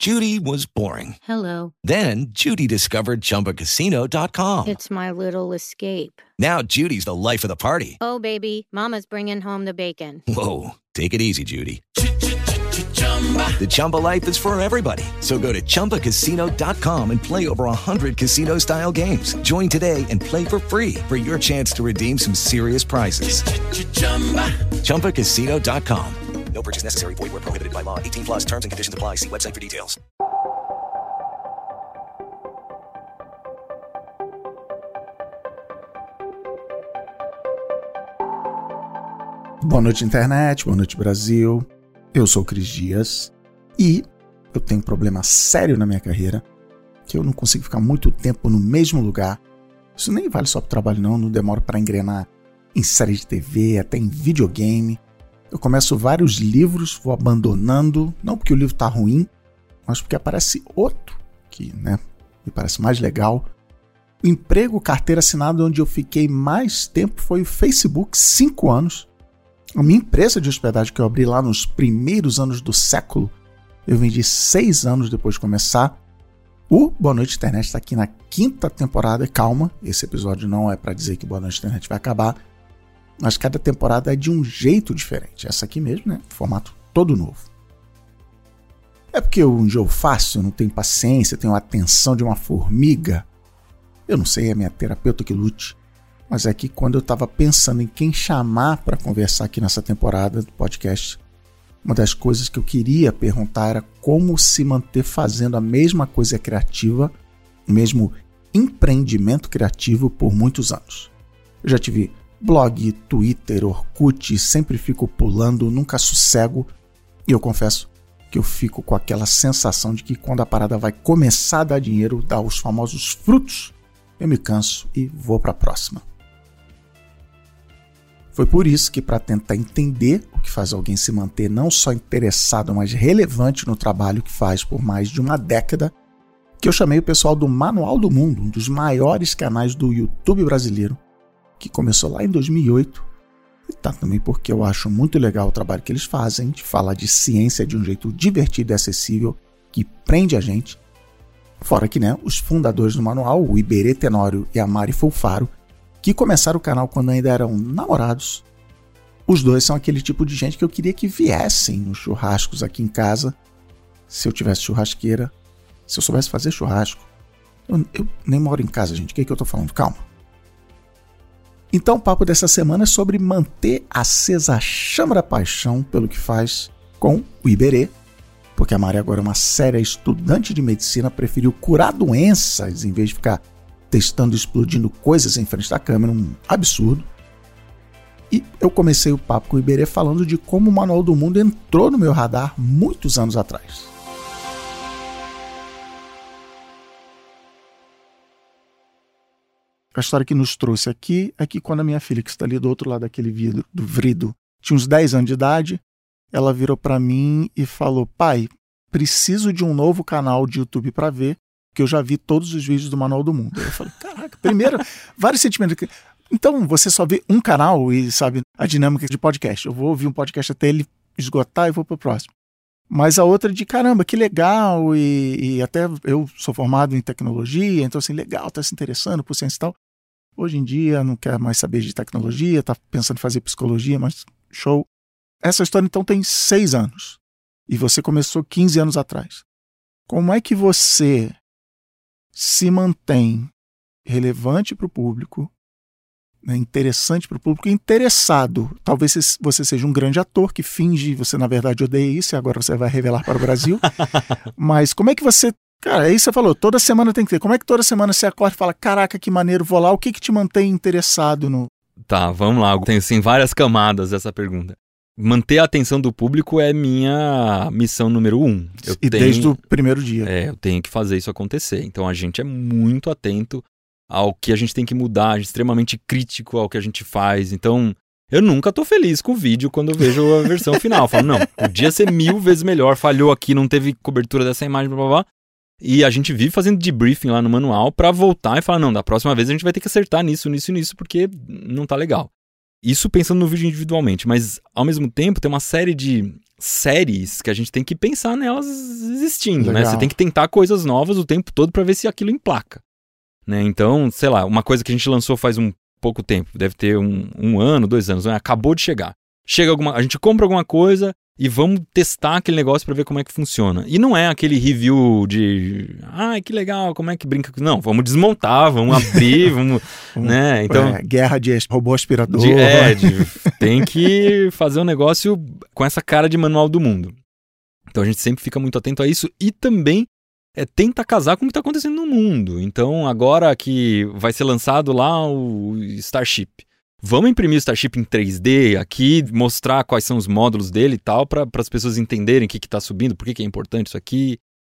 Judy was boring. Hello. Then Judy discovered ChumbaCasino.com. It's my little escape. Now Judy's the life of the party. Oh, baby, mama's bringing home the bacon. Whoa, take it easy, Judy. The Chumba life is for everybody. So go to ChumbaCasino.com and play over 100 casino-style games. Join today and play for free for your chance to redeem some serious prizes. ChumbaCasino.com. No purchase necessary. Void where prohibited by law. 18 plus terms and conditions apply. See website for details. Boa noite, internet. Boa noite, Brasil. Eu sou o Cris Dias e eu tenho um problema sério na minha carreira, que eu não consigo ficar muito tempo no mesmo lugar. Isso nem vale só para o trabalho, não. Não demoro para engrenar em série de TV, até em videogame. Eu começo vários livros, vou abandonando, não porque o livro está ruim, mas porque aparece outro que, me parece mais legal. O emprego, carteira assinada, onde eu fiquei mais tempo foi o Facebook, 5 anos. A minha empresa de hospedagem que eu abri lá nos primeiros anos do século, eu vendi 6 anos depois de começar. O Boa Noite Internet está aqui na 5ª temporada. Calma, esse episódio não é para dizer que Boa Noite Internet vai acabar, mas cada temporada é de um jeito diferente. Essa aqui mesmo, formato todo novo. É porque eu enjoo fácil, eu não tenho paciência, tenho a atenção de uma formiga. Eu não sei, é minha terapeuta que lute. Mas é que quando eu estava pensando em quem chamar para conversar aqui nessa temporada do podcast, uma das coisas que eu queria perguntar era como se manter fazendo a mesma coisa criativa, o mesmo empreendimento criativo por muitos anos. Eu já tive blog, Twitter, Orkut, sempre fico pulando, nunca sossego, e eu confesso que eu fico com aquela sensação de que quando a parada vai começar a dar dinheiro, dar os famosos frutos, eu me canso e vou para a próxima. Foi por isso que, para tentar entender o que faz alguém se manter não só interessado, mas relevante no trabalho que faz por mais de uma década, que eu chamei o pessoal do Manual do Mundo, um dos maiores canais do YouTube brasileiro, que começou lá em 2008, e também porque eu acho muito legal o trabalho que eles fazem, de falar de ciência de um jeito divertido e acessível, que prende a gente. Fora que, os fundadores do manual, o Iberê Tenório e a Mari Fulfaro, que começaram o canal quando ainda eram namorados. Os dois são aquele tipo de gente que eu queria que viessem nos churrascos aqui em casa, se eu tivesse churrasqueira, se eu soubesse fazer churrasco. Eu nem moro em casa, gente, o que é que eu tô falando? Calma. Então o papo dessa semana é sobre manter acesa a chama da paixão pelo que faz com o Iberê, porque a Mari agora é uma séria estudante de medicina, preferiu curar doenças em vez de ficar testando e explodindo coisas em frente da câmera, um absurdo. E eu comecei o papo com o Iberê falando de como o Manual do Mundo entrou no meu radar muitos anos atrás. A história que nos trouxe aqui é que quando a minha filha, que está ali do outro lado daquele vidro, do vrido, tinha uns 10 anos de idade, ela virou para mim e falou: pai, preciso de um novo canal de YouTube para ver, que eu já vi todos os vídeos do Manual do Mundo. Eu falei, caraca, primeiro, vários sentimentos. Então, você só vê um canal e sabe a dinâmica de podcast. Eu vou ouvir um podcast até ele esgotar e vou pro próximo. Mas a outra de, caramba, que legal, e até eu sou formado em tecnologia, então assim, legal, tá se interessando por ciência e tal. Hoje em dia não quer mais saber de tecnologia, tá pensando em fazer psicologia, mas show. Essa história então tem 6 anos. E você começou 15 anos atrás. Como é que você se mantém relevante para o público, interessante para o público, interessado? Talvez você seja um grande ator que finge, você na verdade odeia isso e agora você vai revelar para o Brasil. Mas como é que você... Cara, aí você falou, toda semana tem que ter. Como é que toda semana você acorda e fala, caraca, que maneiro, vou lá. O que te mantém interessado no... Tá, vamos lá. Tem assim, várias camadas essa pergunta. Manter a atenção do público é minha missão número 1. Desde o primeiro dia. Eu tenho que fazer isso acontecer. Então a gente é muito atento ao que a gente tem que mudar, extremamente crítico ao que a gente faz. Então eu nunca tô feliz com o vídeo quando eu vejo a versão final. Eu falo, não, podia ser 1000 vezes melhor, falhou aqui, não teve cobertura dessa imagem, blá blá blá. E a gente vive fazendo debriefing lá no manual pra voltar e falar, não, da próxima vez a gente vai ter que acertar nisso, porque não tá legal. Isso pensando no vídeo individualmente, mas ao mesmo tempo tem uma série de séries que a gente tem que pensar nelas existindo, né? Legal. Você tem que tentar coisas novas o tempo todo pra ver se aquilo emplaca, né? Então, sei lá, uma coisa que a gente lançou faz pouco tempo, deve ter um ano, 2 anos, né? Acabou de chegar. A gente compra alguma coisa e vamos testar aquele negócio pra ver como é que funciona. E não é aquele review de, que legal, como é que brinca. Não, vamos desmontar, vamos abrir, vamos, né? Então, guerra de robô aspirador. Tem que fazer um negócio com essa cara de manual do mundo. Então a gente sempre fica muito atento a isso e também tenta casar com o que está acontecendo no mundo. Então agora que vai ser lançado lá o Starship, vamos imprimir o Starship em 3D aqui, mostrar quais são os módulos dele e tal, para as pessoas entenderem o que está subindo, por que é importante isso aqui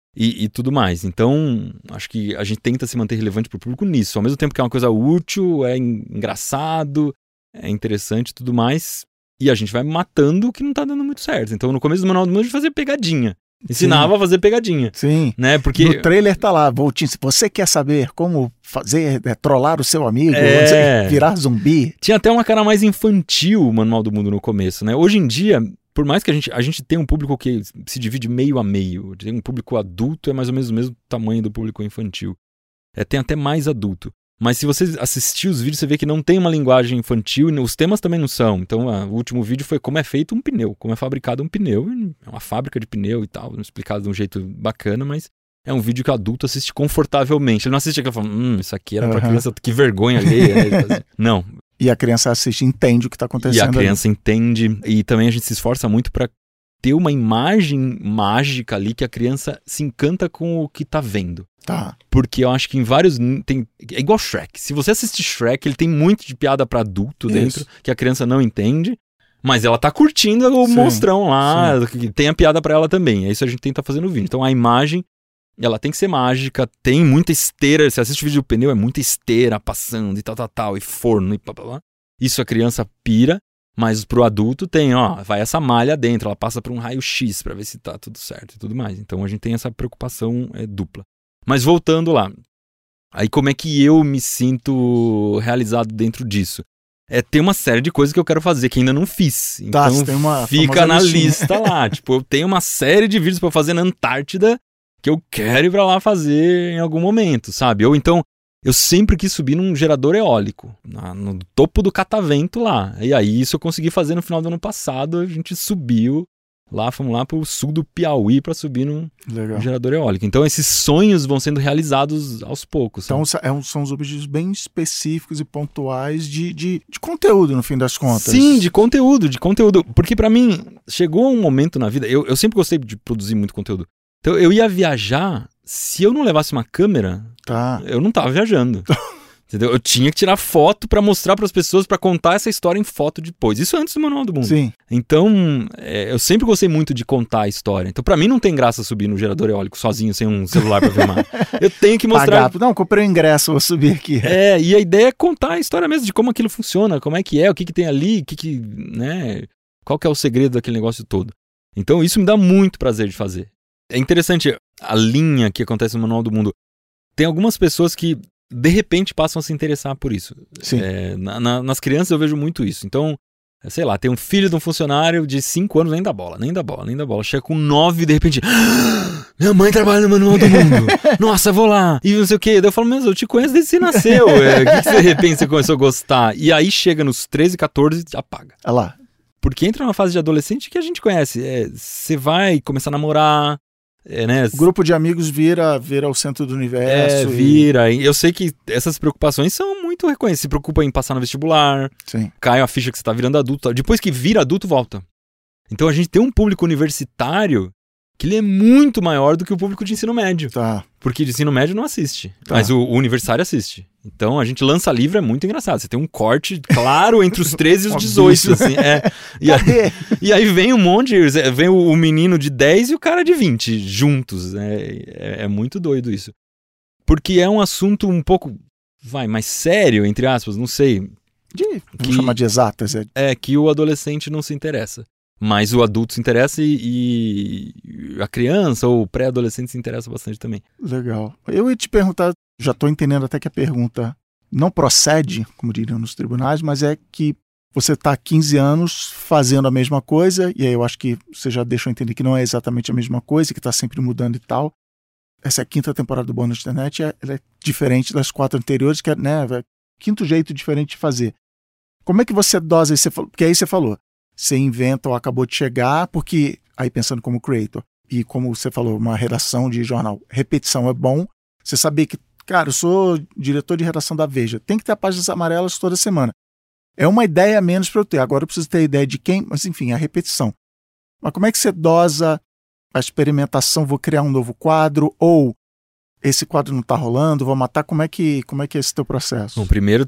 e tudo mais. Então, acho que a gente tenta se manter relevante para o público nisso. Ao mesmo tempo que é uma coisa útil, é engraçado, é interessante e tudo mais. E a gente vai matando o que não está dando muito certo. Então, no começo do Manual do Mundo, a gente fazia pegadinha. Ensinava a fazer pegadinha. Sim. Né? Porque no trailer tá lá, Voltinho, se você quer saber como fazer, trollar o seu amigo, virar zumbi. Tinha até uma cara mais infantil o Manual do Mundo no começo, né? Hoje em dia, por mais que a gente tenha um público que se divide meio a meio, tem um público adulto, é mais ou menos o mesmo tamanho do público infantil. Tem até mais adulto. Mas se você assistir os vídeos, você vê que não tem uma linguagem infantil e os temas também não são. Então, o último vídeo foi como é feito um pneu, como é fabricado um pneu. É uma fábrica de pneu e tal, explicado de um jeito bacana, mas é um vídeo que o adulto assiste confortavelmente. Ele não assiste aquilo e fala, isso aqui era pra criança, que vergonha alheia. Não. E a criança assiste e entende o que está acontecendo. E a criança entende. E também a gente se esforça muito para ter uma imagem mágica ali que a criança se encanta com o que tá vendo. Tá. Porque eu acho que em vários... é igual Shrek. Se você assistir Shrek, ele tem muito de piada pra adulto dentro, que a criança não entende, mas ela tá curtindo o monstrão lá, que tem a piada pra ela também. É isso que a gente tenta fazer no vídeo. Então a imagem, ela tem que ser mágica, tem muita esteira. Você assiste o vídeo do pneu, é muita esteira passando e tal, e forno e blá. Isso a criança pira, mas pro adulto tem, vai essa malha dentro, ela passa por um raio-x pra ver se tá tudo certo e tudo mais. Então a gente tem essa preocupação dupla. Mas voltando lá, aí como é que eu me sinto realizado dentro disso? Tem uma série de coisas que eu quero fazer que ainda não fiz. Então fica na lista lá. Tipo, eu tenho uma série de vídeos pra fazer na Antártida que eu quero ir pra lá fazer em algum momento, sabe? Ou então, eu sempre quis subir num gerador eólico, no topo do catavento lá. E aí isso eu consegui fazer no final do ano passado, a gente subiu. Fomos lá pro sul do Piauí para subir num gerador eólico. Então esses sonhos vão sendo realizados aos poucos. Então são os objetivos bem específicos e pontuais de conteúdo, no fim das contas. Sim, de conteúdo. Porque para mim, chegou um momento na vida... Eu sempre gostei de produzir muito conteúdo. Então eu ia viajar, se eu não levasse uma câmera, eu não tava viajando. Entendeu? Eu tinha que tirar foto pra mostrar pras pessoas, pra contar essa história em foto depois. Isso antes do Manual do Mundo. Sim. Então, eu sempre gostei muito de contar a história. Então, pra mim, não tem graça subir no gerador eólico sozinho, sem um celular pra filmar. Eu tenho que mostrar... Não, comprei o ingresso, vou subir aqui. E a ideia é contar a história mesmo, de como aquilo funciona, como é, o que tem ali, né? Qual que é o segredo daquele negócio todo. Então, isso me dá muito prazer de fazer. É interessante a linha que acontece no Manual do Mundo. Tem algumas pessoas que de repente passam a se interessar por isso. Sim. Nas crianças eu vejo muito isso. Então, sei lá, tem um filho de um funcionário de 5 anos, nem dá bola. Chega com 9 e de repente, minha mãe trabalha no Manual do Mundo. Nossa, vou lá. E não sei o quê. Daí eu falo, mas eu te conheço desde que você nasceu. Que de repente você começou a gostar? E aí chega nos 13, 14 e apaga. Olha lá. Porque entra numa fase de adolescente que a gente conhece. Você vai começar a namorar... né? O grupo de amigos vira o centro do universo. Vira. Eu sei que essas preocupações são muito reconhecidas. Se preocupa em passar no vestibular. Sim. Cai a ficha que você tá virando adulto. Depois que vira adulto, volta. Então a gente tem um público universitário que ele é muito maior do que o público de ensino médio. Tá. Porque de ensino médio não assiste. Mas o universitário assiste. Então a gente lança livro, é muito engraçado. Você tem um corte claro entre os 13 e os 18. Assim, e aí vem um monte, vem o menino de 10 e o cara de 20 juntos. É muito doido isso. Porque é um assunto um pouco, mais sério, entre aspas, não sei. Vamos chamar de exatas. Que o adolescente não se interessa. Mas o adulto se interessa e a criança ou o pré-adolescente se interessa bastante também. Legal. Eu ia te perguntar, já estou entendendo até que a pergunta não procede, como diriam nos tribunais, mas é que você está há 15 anos fazendo a mesma coisa, e aí eu acho que você já deixou entender que não é exatamente a mesma coisa, que está sempre mudando e tal. Essa é a 5ª temporada do Boa Noite Internet, ela é diferente das 4 anteriores, que é, né, quinto jeito diferente de fazer. Como é que você dosa isso? Porque aí você falou, você inventa ou acabou de chegar, porque, aí pensando como creator, e como você falou, uma redação de jornal, repetição é bom, você saber que, cara, eu sou diretor de redação da Veja, tem que ter páginas amarelas toda semana. É uma ideia a menos para eu ter, agora eu preciso ter ideia de quem, mas enfim, a repetição. Mas como é que você dosa a experimentação, vou criar um novo quadro, ou esse quadro não está rolando, vou matar, como é que é esse teu processo? Bom, primeiro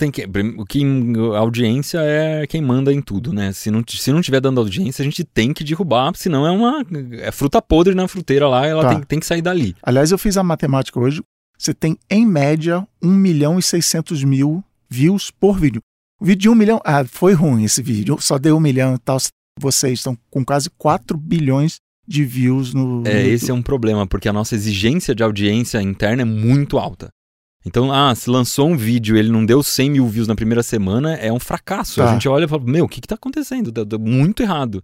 a audiência é quem manda em tudo, né? Se não tiver dando audiência, a gente tem que derrubar, senão é fruta podre na fruteira lá, ela tem que sair dali. Aliás, eu fiz a matemática hoje, você tem em média 1.600.000 views por vídeo. O vídeo de 1 milhão, foi ruim esse vídeo, só deu 1 milhão e tal, vocês estão com quase 4 bilhões de views no esse é um problema, porque a nossa exigência de audiência interna é muito alta. Então, se lançou um vídeo e ele não deu 100 mil views na primeira semana, é um fracasso. A gente olha e fala, o que tá acontecendo? Deu muito errado.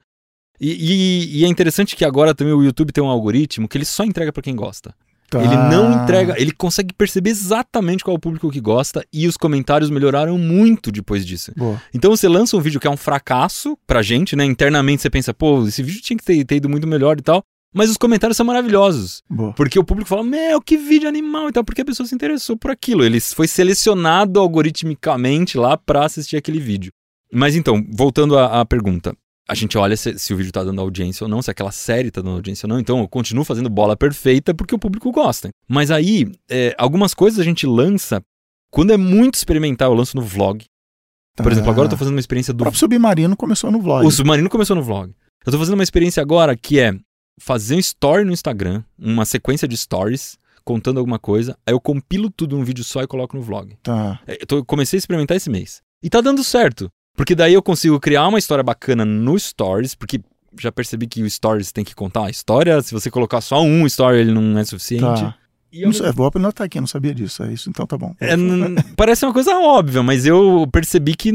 E é interessante que agora também o YouTube tem um algoritmo que ele só entrega pra quem gosta. Ele não entrega, ele consegue perceber exatamente qual é o público que gosta, e os comentários melhoraram muito depois disso. Boa. Então você lança um vídeo que é um fracasso pra gente, né? Internamente você pensa, esse vídeo tinha que ter ido muito melhor e tal, mas os comentários são maravilhosos. Boa. Porque o público fala, que vídeo animal e tal, porque a pessoa se interessou por aquilo. Ele foi selecionado algoritmicamente lá pra assistir aquele vídeo. Mas então, voltando à pergunta. A gente olha se o vídeo tá dando audiência ou não, se aquela série tá dando audiência ou não. Então eu continuo fazendo bola perfeita porque o público gosta. Mas aí, algumas coisas a gente lança, quando é muito experimental, eu lanço no vlog. Por exemplo, agora eu tô fazendo uma experiência do... O próprio Submarino começou no vlog. O Submarino começou no vlog. Eu tô fazendo uma experiência agora que é fazer um story no Instagram, uma sequência de stories, contando alguma coisa, aí eu compilo tudo num vídeo só e coloco no vlog. Eu comecei a experimentar esse mês. E tá dando certo. Porque daí eu consigo criar uma história bacana no Stories, porque já percebi que o Stories tem que contar a história. Se você colocar só um story, ele não é suficiente. E vou anotar aqui, eu não sabia disso. É isso, então tá bom. Parece uma coisa óbvia, mas eu percebi que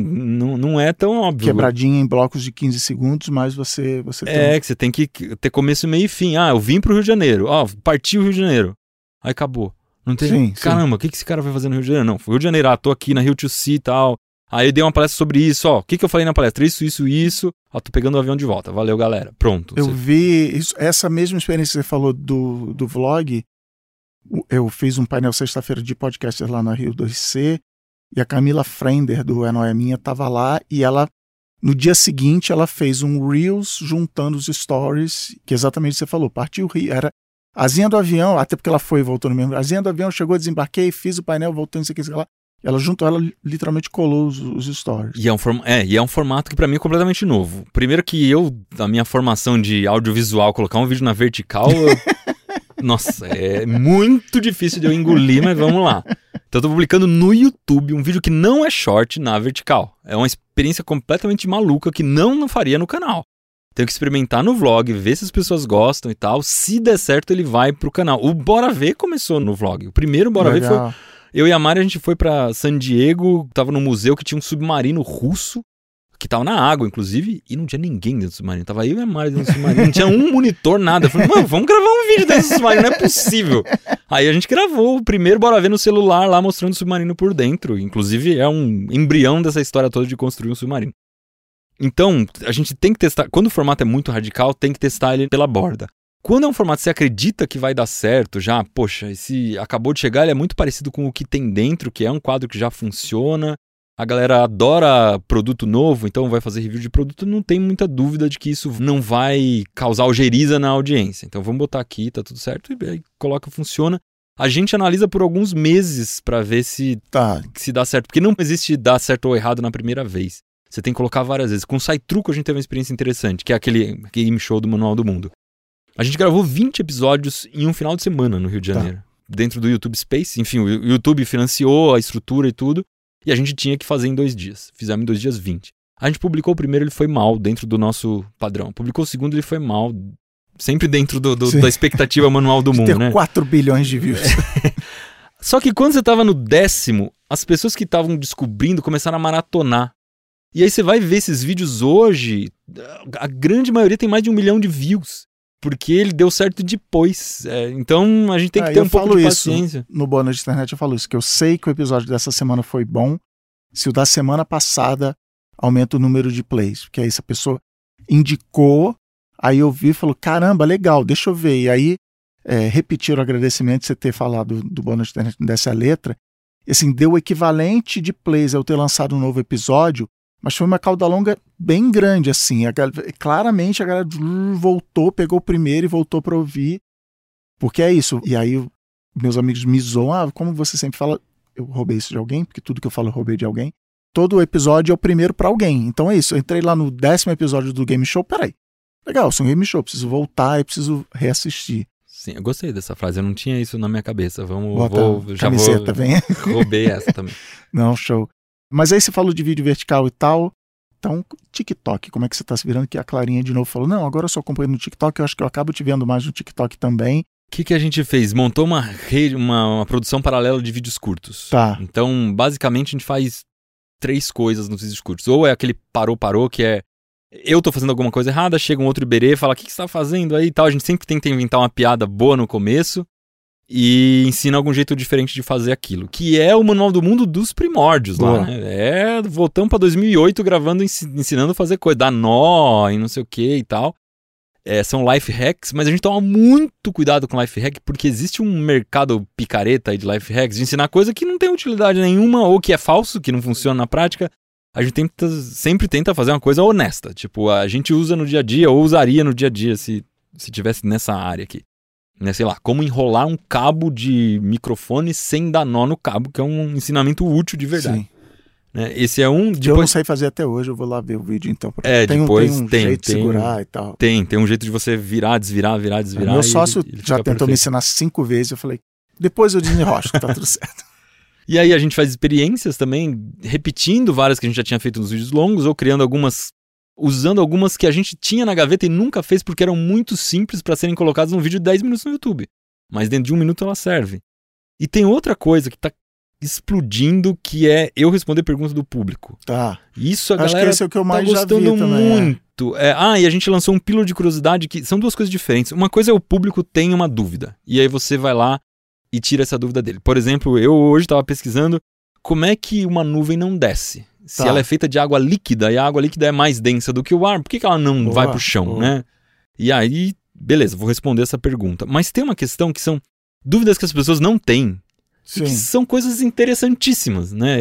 não é tão óbvio. Quebradinha em blocos de 15 segundos, mas você tem... que você tem que ter começo, meio e fim. Eu vim pro Rio de Janeiro. Partiu o Rio de Janeiro. Aí acabou. Não tem... Caramba, o que esse cara vai fazer no Rio de Janeiro? Não, foi Rio de Janeiro. Tô aqui na Rio to See e tal. Aí eu dei uma palestra sobre isso, o que eu falei na palestra? Isso. Tô pegando o avião de volta. Valeu, galera. Pronto. Eu vi isso, essa mesma experiência que você falou do vlog. Eu fiz um painel sexta-feira de podcasters lá na Rio 2C, e a Camila Frender, do É Não É Minha, tava lá, e ela, no dia seguinte, ela fez um Reels juntando os stories, que exatamente você falou, partiu o Rio, era asinha do avião, até porque ela foi e voltou no mesmo, asinha do avião, chegou, desembarquei, fiz o painel, voltou, não sei o que lá. Ela juntou, ela literalmente colou os stories. E é um formato que pra mim é completamente novo. Primeiro que a minha formação de audiovisual, colocar um vídeo na vertical, nossa, é muito difícil de eu engolir, mas vamos lá. Então eu tô publicando no YouTube um vídeo que não é short na vertical. É uma experiência completamente maluca que não faria no canal. Tenho que experimentar no vlog, ver se as pessoas gostam e tal. Se der certo, ele vai pro canal. O Bora Ver começou no vlog. O primeiro Bora Ver foi... Eu e a Mari, a gente foi pra San Diego, tava num museu que tinha um submarino russo, que tava na água, inclusive, e não tinha ninguém dentro do submarino. Tava eu e a Mari dentro do submarino, não tinha um monitor, nada. Eu falei, vamos gravar um vídeo dentro do submarino, não é possível. Aí a gente gravou o primeiro Bora Ver no celular lá, mostrando o submarino por dentro. Inclusive, é um embrião dessa história toda de construir um submarino. Então, a gente tem que testar, quando o formato é muito radical, tem que testar ele pela borda. Quando é um formato que você acredita que vai dar certo, esse acabou de chegar, ele é muito parecido com o que tem dentro, que é um quadro que já funciona, a galera adora produto novo, então vai fazer review de produto, não tem muita dúvida de que isso não vai causar algeriza na audiência. Então vamos botar aqui, tá tudo certo, e aí coloca, funciona. A gente analisa por alguns meses pra ver se dá certo, porque não existe dar certo ou errado na primeira vez. Você tem que colocar várias vezes. Com o Sai Truco a gente teve uma experiência interessante, que é aquele game show do Manual do Mundo. A gente gravou 20 episódios em um final de semana no Rio de Janeiro. Dentro do YouTube Space. Enfim, o YouTube financiou a estrutura e tudo. E a gente tinha que fazer em 2 dias. Fizemos em 2 dias 20. A gente publicou o primeiro, ele foi mal, dentro do nosso padrão. Publicou o segundo, ele foi mal. Sempre dentro da expectativa Manual do Mundo, né? 4 bilhões de views. Só que quando você tava no 10º, as pessoas que estavam descobrindo começaram a maratonar. E aí você vai ver esses vídeos hoje, a grande maioria tem mais de 1 milhão de views. Porque ele deu certo depois. Então a gente tem que ter um pouco de paciência. No Boa Noite Internet eu falo isso, que eu sei que o episódio dessa semana foi bom, se o da semana passada aumenta o número de plays. Porque aí essa pessoa indicou, aí eu vi e falou, caramba, legal, deixa eu ver. E aí repetiram o agradecimento de você ter falado do Boa Noite Internet dessa letra. E assim, deu o equivalente de plays eu ter lançado um novo episódio, mas foi uma cauda longa bem grande, assim. Claramente a galera voltou, pegou o primeiro e voltou para ouvir. Porque é isso. E aí meus amigos me zoam. Como você sempre fala, eu roubei isso de alguém, porque tudo que eu falo eu roubei de alguém. Todo episódio é o primeiro para alguém. Então é isso. Eu entrei lá no 10º episódio do Game Show. Peraí. Legal, sou um Game Show. Preciso voltar e preciso reassistir. Sim, eu gostei dessa frase. Eu não tinha isso na minha cabeça. Camiseta, vem. Roubei essa também. Não, show. Mas aí você falou de vídeo vertical e tal. Então, TikTok, como é que você está se virando? Que a Clarinha de novo falou, não, agora eu só acompanho no TikTok, eu acho que eu acabo te vendo mais no TikTok também. O que a gente fez? Montou uma produção paralela de vídeos curtos. Tá. Então, basicamente, a gente faz 3 coisas nos vídeos curtos. Ou é aquele parou, que é eu tô fazendo alguma coisa errada, chega um outro iberê e fala, o que você tá fazendo aí e tal. A gente sempre tenta inventar uma piada boa no começo e ensina algum jeito diferente de fazer aquilo, que é o Manual do Mundo dos primórdios lá, né? Voltamos pra 2008 gravando, ensinando a fazer coisa, dar nó e não sei o que e tal. São life hacks, mas a gente toma muito cuidado com life hack, porque existe um mercado picareta aí de life hacks, de ensinar coisa que não tem utilidade nenhuma, ou que é falso, que não funciona na prática. A gente sempre tenta fazer uma coisa honesta, tipo, a gente usa no dia a dia, ou usaria no dia a dia, se tivesse nessa área aqui. Né, sei lá, como enrolar um cabo de microfone sem dar nó no cabo, que é um ensinamento útil de verdade. Sim. Né, esse é um... Eu não sei fazer até hoje, eu vou lá ver o vídeo então. Tem um jeito de segurar e tal. Tem um jeito de você virar, desvirar. Meu sócio já tentou me ensinar 5 vezes, eu falei, depois eu desenrocho, que tá tudo certo. E aí a gente faz experiências também, repetindo várias que a gente já tinha feito nos vídeos longos, ou criando algumas... usando algumas que a gente tinha na gaveta e nunca fez porque eram muito simples para serem colocadas num vídeo de 10 minutos no YouTube. Mas dentro de 1 minuto ela serve. E tem outra coisa que tá explodindo, que é eu responder perguntas do público. Tá. Isso a Acho galera que esse é o que eu mais tá já gostando vi também, muito. E a gente lançou um pílula de curiosidade, que são 2 coisas diferentes. Uma coisa é o público tem uma dúvida. E aí você vai lá e tira essa dúvida dele. Por exemplo, eu hoje estava pesquisando como é que uma nuvem não desce. Se ela é feita de água líquida, e a água líquida é mais densa do que o ar, por que ela não vai pro chão, né? E aí, beleza, vou responder essa pergunta. Mas tem uma questão que são dúvidas que as pessoas não têm. Sim. Que são coisas interessantíssimas, né?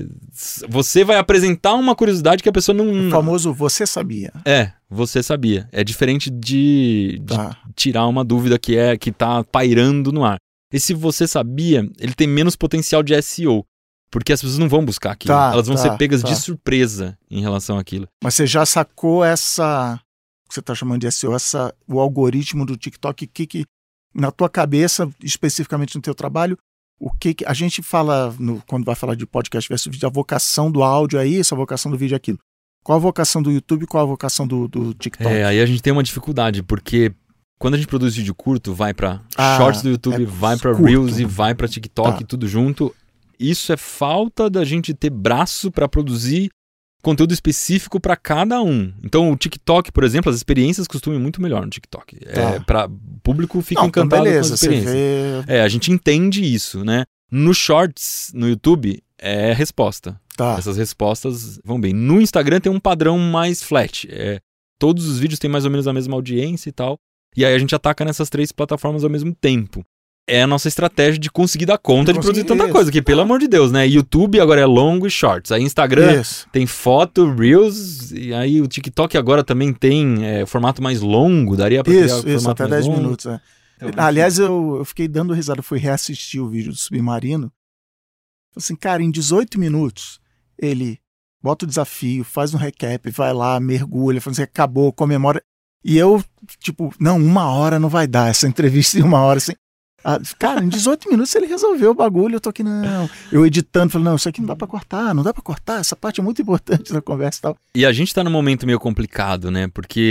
Você vai apresentar uma curiosidade que a pessoa não... O famoso você sabia. Você sabia. É diferente de tirar uma dúvida que tá pairando no ar. Esse você sabia, ele tem menos potencial de SEO. Porque as pessoas não vão buscar aquilo. Elas vão ser pegas de surpresa em relação àquilo. Mas você já sacou essa... O que você está chamando de SEO? O algoritmo do TikTok, que na tua cabeça, especificamente no teu trabalho, o que a gente fala, quando vai falar de podcast versus vídeo, a vocação do áudio é isso, a vocação do vídeo é aquilo. Qual a vocação do YouTube e qual a vocação do TikTok? Aí a gente tem uma dificuldade, porque quando a gente produz vídeo curto, vai para Shorts do YouTube, vai para Reels e vai para TikTok, tudo junto. Isso é falta da gente ter braço para produzir conteúdo específico para cada um. Então o TikTok, por exemplo, as experiências costumam ir muito melhor no TikTok. Para público fica encantado com as experiências. A gente entende isso, né? No Shorts, no YouTube, é resposta. Essas respostas vão bem. No Instagram tem um padrão mais flat. Todos os vídeos têm mais ou menos a mesma audiência e tal. E aí a gente ataca nessas 3 plataformas ao mesmo tempo. É a nossa estratégia de conseguir dar conta de produzir tanta coisa, que pelo amor de Deus, né? YouTube agora é longo e Shorts. Aí Instagram tem foto, Reels, e aí o TikTok agora também tem formato mais longo, daria pra criar formato até mais 10 longo. minutos. Então, aliás, eu fiquei dando risada, fui reassistir o vídeo do Submarino. Falei assim, cara, em 18 minutos, ele bota o desafio, faz um recap, vai lá, mergulha, fala assim, acabou, comemora. E eu, tipo, não, 1 hora não vai dar, essa entrevista em 1 hora, assim. Cara, em 18 minutos ele resolveu o bagulho, eu tô aqui, não. Eu editando, falei, não, isso aqui não dá pra cortar, essa parte é muito importante da conversa e tal. E a gente tá num momento meio complicado, né? Porque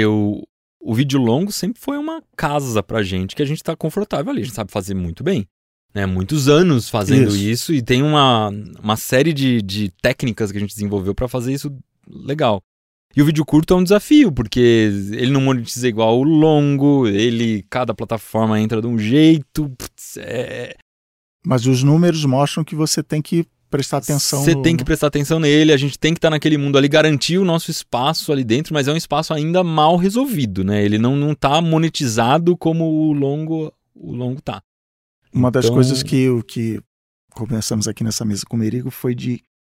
o vídeo longo sempre foi uma casa pra gente, que a gente tá confortável ali, a gente sabe fazer muito bem. Né? Muitos anos fazendo isso e tem uma série de técnicas que a gente desenvolveu pra fazer isso legal. E o vídeo curto é um desafio, porque ele não monetiza igual o longo, cada plataforma entra de um jeito. Mas os números mostram que você tem que prestar atenção. Você tem que prestar atenção nele, a gente tem que estar naquele mundo ali, garantir o nosso espaço ali dentro, mas é um espaço ainda mal resolvido, né? Ele não tá monetizado como o longo tá. Uma das coisas que conversamos aqui nessa mesa com o Merigo foi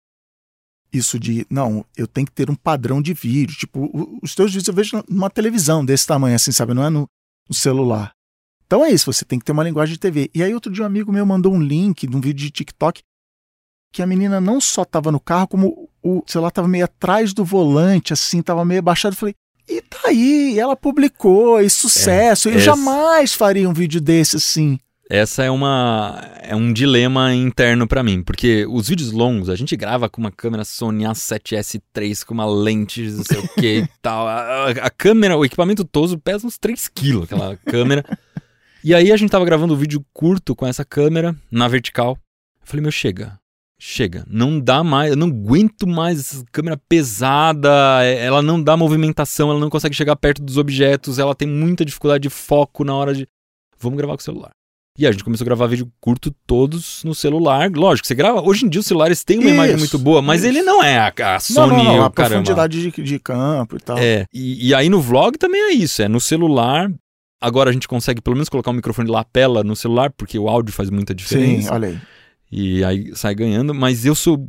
não, eu tenho que ter um padrão de vídeo. Tipo, os teus vídeos eu vejo numa televisão desse tamanho, assim, sabe? Não é no celular. Então é isso, você tem que ter uma linguagem de TV. E aí outro dia um amigo meu mandou um link de um vídeo de TikTok que a menina não só estava no carro, como o celular estava meio atrás do volante, assim, estava meio abaixado. Eu falei, e tá aí, ela publicou, e sucesso. Eu jamais faria um vídeo desse assim. Essa é um dilema interno pra mim, porque os vídeos longos a gente grava com uma câmera Sony A7S III com uma lente, não sei o que e tal. A câmera, o equipamento todo pesa uns 3 quilos, aquela câmera. E aí a gente tava gravando um vídeo curto com essa câmera na vertical. Eu falei, chega, não dá mais, eu não aguento mais essa câmera pesada, ela não dá movimentação, ela não consegue chegar perto dos objetos, ela tem muita dificuldade de foco na hora de... Vamos gravar com o celular. E a gente começou a gravar vídeo curto todos no celular. Lógico, você grava... Hoje em dia os celulares têm uma imagem muito boa, mas ele não é a Sony... Não, a profundidade de campo e tal. E aí no vlog também é isso, é no celular. Agora a gente consegue pelo menos colocar um microfone de lapela no celular, porque o áudio faz muita diferença. Sim, olha aí. E aí sai ganhando, mas eu sou...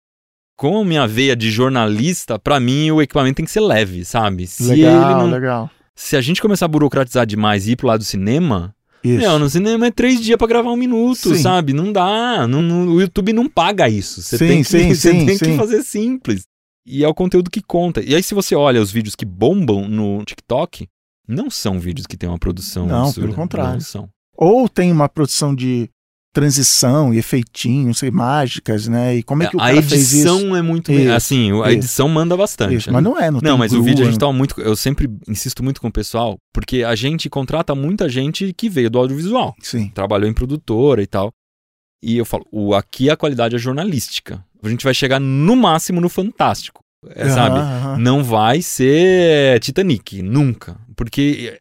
Com a minha veia de jornalista, pra mim o equipamento tem que ser leve, sabe? Legal. Se a gente começar a burocratizar demais e ir pro lado do cinema... Isso. No cinema é 3 dias pra gravar 1 minuto, sabe? Não dá. O YouTube não paga isso. Você tem que fazer simples. E é o conteúdo que conta. E aí se você olha os vídeos que bombam no TikTok, não são vídeos que tem uma produção Não, absurda. pelo contrário. Não são. Ou tem uma produção de transição e efeitinhos e mágicas, né? E como é que o cara fez isso? A edição é muito... assim, a edição manda bastante. Isso, mas não é. Não, mas o vídeo a gente tá muito... Eu sempre insisto muito com o pessoal, porque a gente contrata muita gente que veio do audiovisual. Sim. Trabalhou em produtora e tal. E eu falo, aqui a qualidade é jornalística. A gente vai chegar no máximo no fantástico. Sabe? Não vai ser Titanic, nunca. Porque...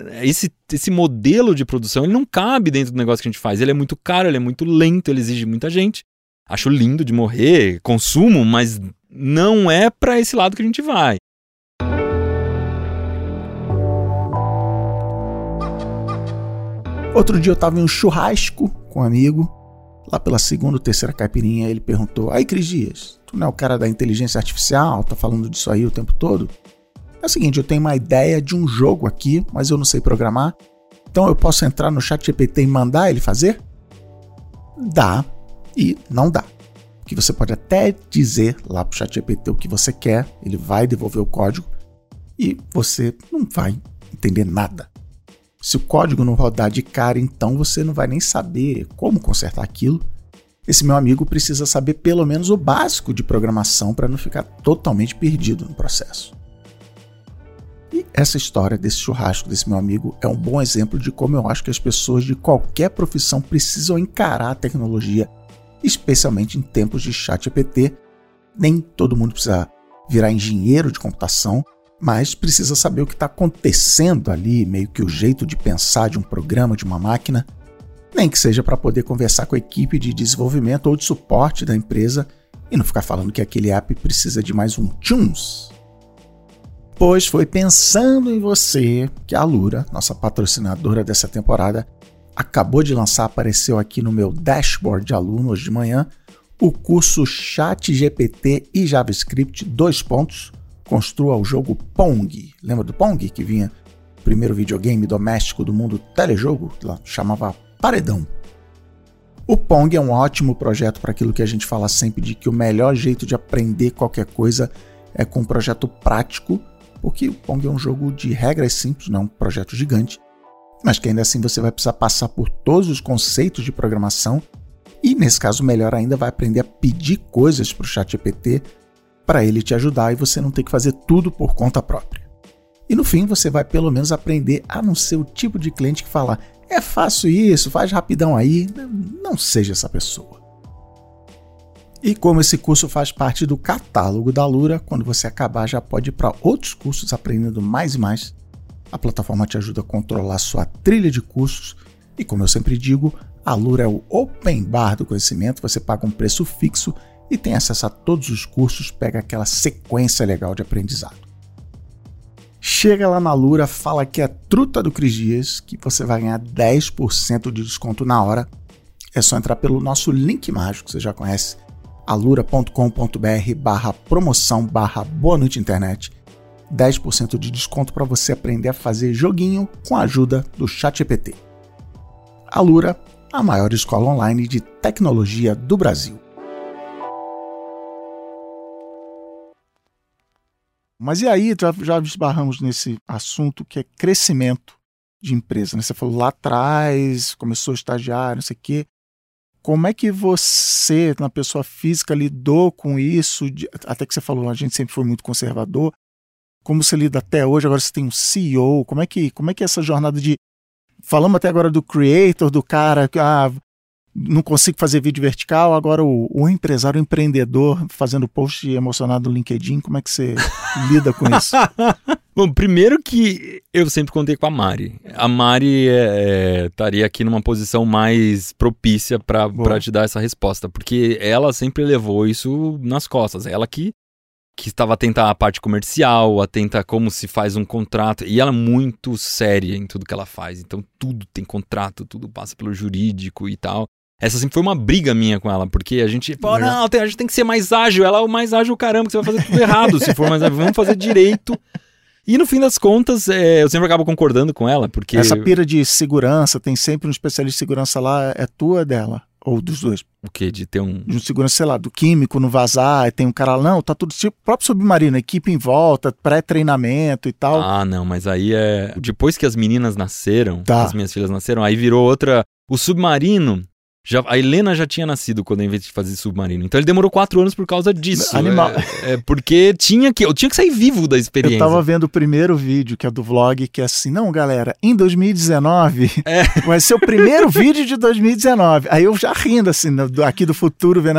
Esse modelo de produção, ele não cabe dentro do negócio que a gente faz. Ele é muito caro, ele é muito lento, ele exige muita gente. Acho lindo de morrer, consumo, mas não é pra esse lado que a gente vai. Outro dia eu tava em um churrasco com um amigo. Lá pela 2ª ou 3ª caipirinha, ele perguntou: aí, Cris Dias, tu não é o cara da inteligência artificial? Tá falando disso aí o tempo todo? É o seguinte, eu tenho uma ideia de um jogo aqui, mas eu não sei programar. Então eu posso entrar no ChatGPT e mandar ele fazer? Dá e não dá. Porque você pode até dizer lá pro ChatGPT o que você quer, ele vai devolver o código e você não vai entender nada. Se o código não rodar de cara, então você não vai nem saber como consertar aquilo. Esse meu amigo precisa saber pelo menos o básico de programação para não ficar totalmente perdido no processo. E essa história desse churrasco desse meu amigo é um bom exemplo de como eu acho que as pessoas de qualquer profissão precisam encarar a tecnologia, especialmente em tempos de ChatGPT. Nem todo mundo precisa virar engenheiro de computação, mas precisa saber o que está acontecendo ali, meio que o jeito de pensar de um programa, de uma máquina, nem que seja para poder conversar com a equipe de desenvolvimento ou de suporte da empresa e não ficar falando que aquele app precisa de mais um Tunes. Pois foi pensando em você que a Alura, nossa patrocinadora dessa temporada, acabou de lançar, apareceu aqui no meu dashboard de aluno hoje de manhã, o curso ChatGPT e JavaScript 2 pontos, construa o jogo Pong. Lembra do Pong que vinha no primeiro videogame doméstico do mundo telejogo? Lá, chamava Paredão. O Pong é um ótimo projeto para aquilo que a gente fala sempre de que o melhor jeito de aprender qualquer coisa é com um projeto prático, porque o Pong é um jogo de regras simples, não é um projeto gigante, mas que ainda assim você vai precisar passar por todos os conceitos de programação e, nesse caso, melhor ainda, vai aprender a pedir coisas para o ChatGPT para ele te ajudar e você não ter que fazer tudo por conta própria. E no fim, você vai pelo menos aprender a não ser o tipo de cliente que fala: é fácil isso, faz rapidão aí. Não seja essa pessoa. E como esse curso faz parte do catálogo da Alura, quando você acabar já pode ir para outros cursos aprendendo mais e mais. A plataforma te ajuda a controlar sua trilha de cursos e, como eu sempre digo, a Alura é o open bar do conhecimento, você paga um preço fixo e tem acesso a todos os cursos, pega aquela sequência legal de aprendizado. Chega lá na Alura, fala que é Truta do Cris Dias, que você vai ganhar 10% de desconto na hora. É só entrar pelo nosso link mágico, você já conhece, alura.com.br/promoção/Boa Noite Internet. 10% de desconto para você aprender a fazer joguinho com a ajuda do ChatGPT. Alura, a maior escola online de tecnologia do Brasil. Mas e aí, já esbarramos nesse assunto que é crescimento de empresa, né? Você falou lá atrás, começou a estagiar, não sei o quê. Como é que você, na pessoa física, lidou com isso? Até que você falou, a gente sempre foi muito conservador. Como você lida até hoje? Agora você tem um CEO. Como é que é essa jornada de... Falamos até agora do creator, do cara que não consigo fazer vídeo vertical. Agora o empresário, o empreendedor, fazendo post emocionado no LinkedIn. Como é que você lida com isso? Bom, primeiro que eu sempre contei com a Mari. A Mari estaria aqui numa posição mais propícia para te dar essa resposta, porque ela sempre levou isso nas costas. Ela que estava atenta à parte comercial, atenta a como se faz um contrato, e ela é muito séria em tudo que ela faz. Então tudo tem contrato, tudo passa pelo jurídico e tal. Essa sempre foi uma briga minha com ela, porque a gente falou, não, a gente tem que ser mais ágil. Ela é o mais ágil, caramba, que você vai fazer tudo errado. Se for mais ágil, vamos fazer direito. E no fim das contas, eu sempre acabo concordando com ela, porque... Essa pira de segurança, tem sempre um especialista de segurança lá, é tua ou dela? Ou dos dois? O quê? De ter um... De um segurança, sei lá, do químico, não vazar, tem um cara lá, não, tá tudo tipo, próprio submarino, equipe em volta, pré-treinamento e tal. Ah, não, mas aí depois que as meninas nasceram, Tá. As minhas filhas nasceram, aí virou outra... O submarino... a Helena já tinha nascido quando eu inventei de fazer submarino. Então ele demorou 4 anos por causa disso. Animal. Porque eu tinha que sair vivo da experiência. Eu tava vendo o primeiro vídeo, que é do vlog, que é assim, não, galera, em 2019 vai ser o primeiro vídeo de 2019. Aí eu já rindo, assim, aqui do futuro, vendo,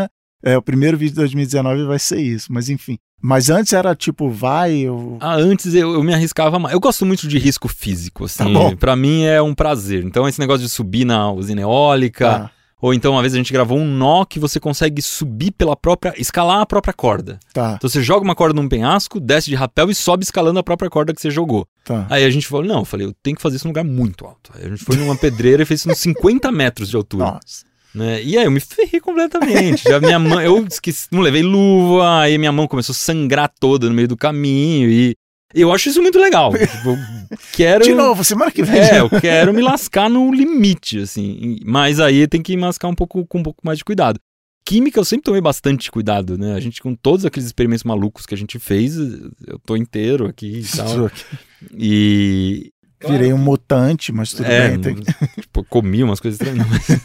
o primeiro vídeo de 2019 vai ser isso, mas enfim. Mas antes era tipo, antes eu me arriscava mais. Eu gosto muito de risco físico, assim. Tá bom. Pra mim é um prazer. Então esse negócio de subir na usina eólica, ou então uma vez a gente gravou um nó que você consegue subir escalar a própria corda. Tá. Então você joga uma corda num penhasco, desce de rapel e sobe escalando a própria corda que você jogou. Tá. Aí a gente falou, eu falei, tenho que fazer isso num lugar muito alto. Aí a gente foi numa pedreira e fez isso nos 50 metros de altura. Nossa. Né? E aí eu me ferrei completamente. Já minha mão, eu esqueci, não levei luva, aí minha mão começou a sangrar toda no meio do caminho e eu acho isso muito legal. Tipo, quero... De novo, semana que vem. Eu quero me lascar no limite, assim. Mas aí tem que mascar com um pouco mais de cuidado. Química eu sempre tomei bastante cuidado, né? A gente, com todos aqueles experimentos malucos que a gente fez, eu tô inteiro aqui e tal. E... Virei um mutante, mas tudo bem. Tipo, comi umas coisas estranhas.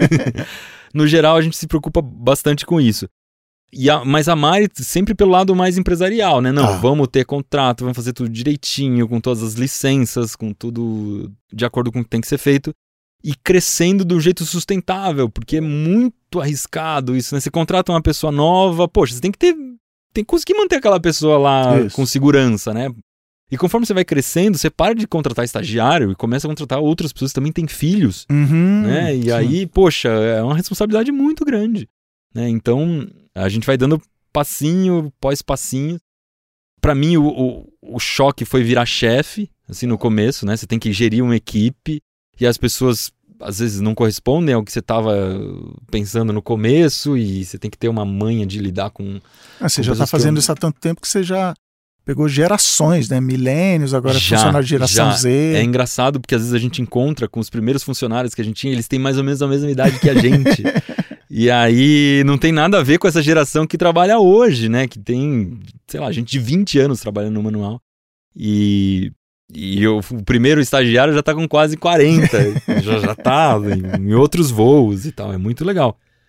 No geral, a gente se preocupa bastante com isso. Mas a Mari sempre pelo lado mais empresarial, né? Não, vamos ter contrato, vamos fazer tudo direitinho, com todas as licenças, com tudo de acordo com o que tem que ser feito. E crescendo de um jeito sustentável, porque é muito arriscado isso, né? Você contrata uma pessoa nova, poxa, você tem que conseguir manter aquela pessoa lá com segurança, né? E conforme você vai crescendo, você para de contratar estagiário e começa a contratar outras pessoas que também têm filhos, né? E aí, poxa, é uma responsabilidade muito grande, né? Então, a gente vai dando passinho, pós-passinho. Pra mim, o choque foi virar chefe, assim, no começo, né? Você tem que gerir uma equipe e as pessoas, às vezes, não correspondem ao que você estava pensando no começo e você tem que ter uma manha de lidar com... Você já está fazendo isso há tanto tempo que você já... Pegou gerações, né? Milênios, agora funcionário de geração Z. É engraçado porque às vezes a gente encontra com os primeiros funcionários que a gente tinha, eles têm mais ou menos a mesma idade que a gente. E aí não tem nada a ver com essa geração que trabalha hoje, né? Que tem, sei lá, gente de 20 anos trabalhando no manual. E o primeiro estagiário já tá com quase 40. já tá em outros voos e tal. É muito legal.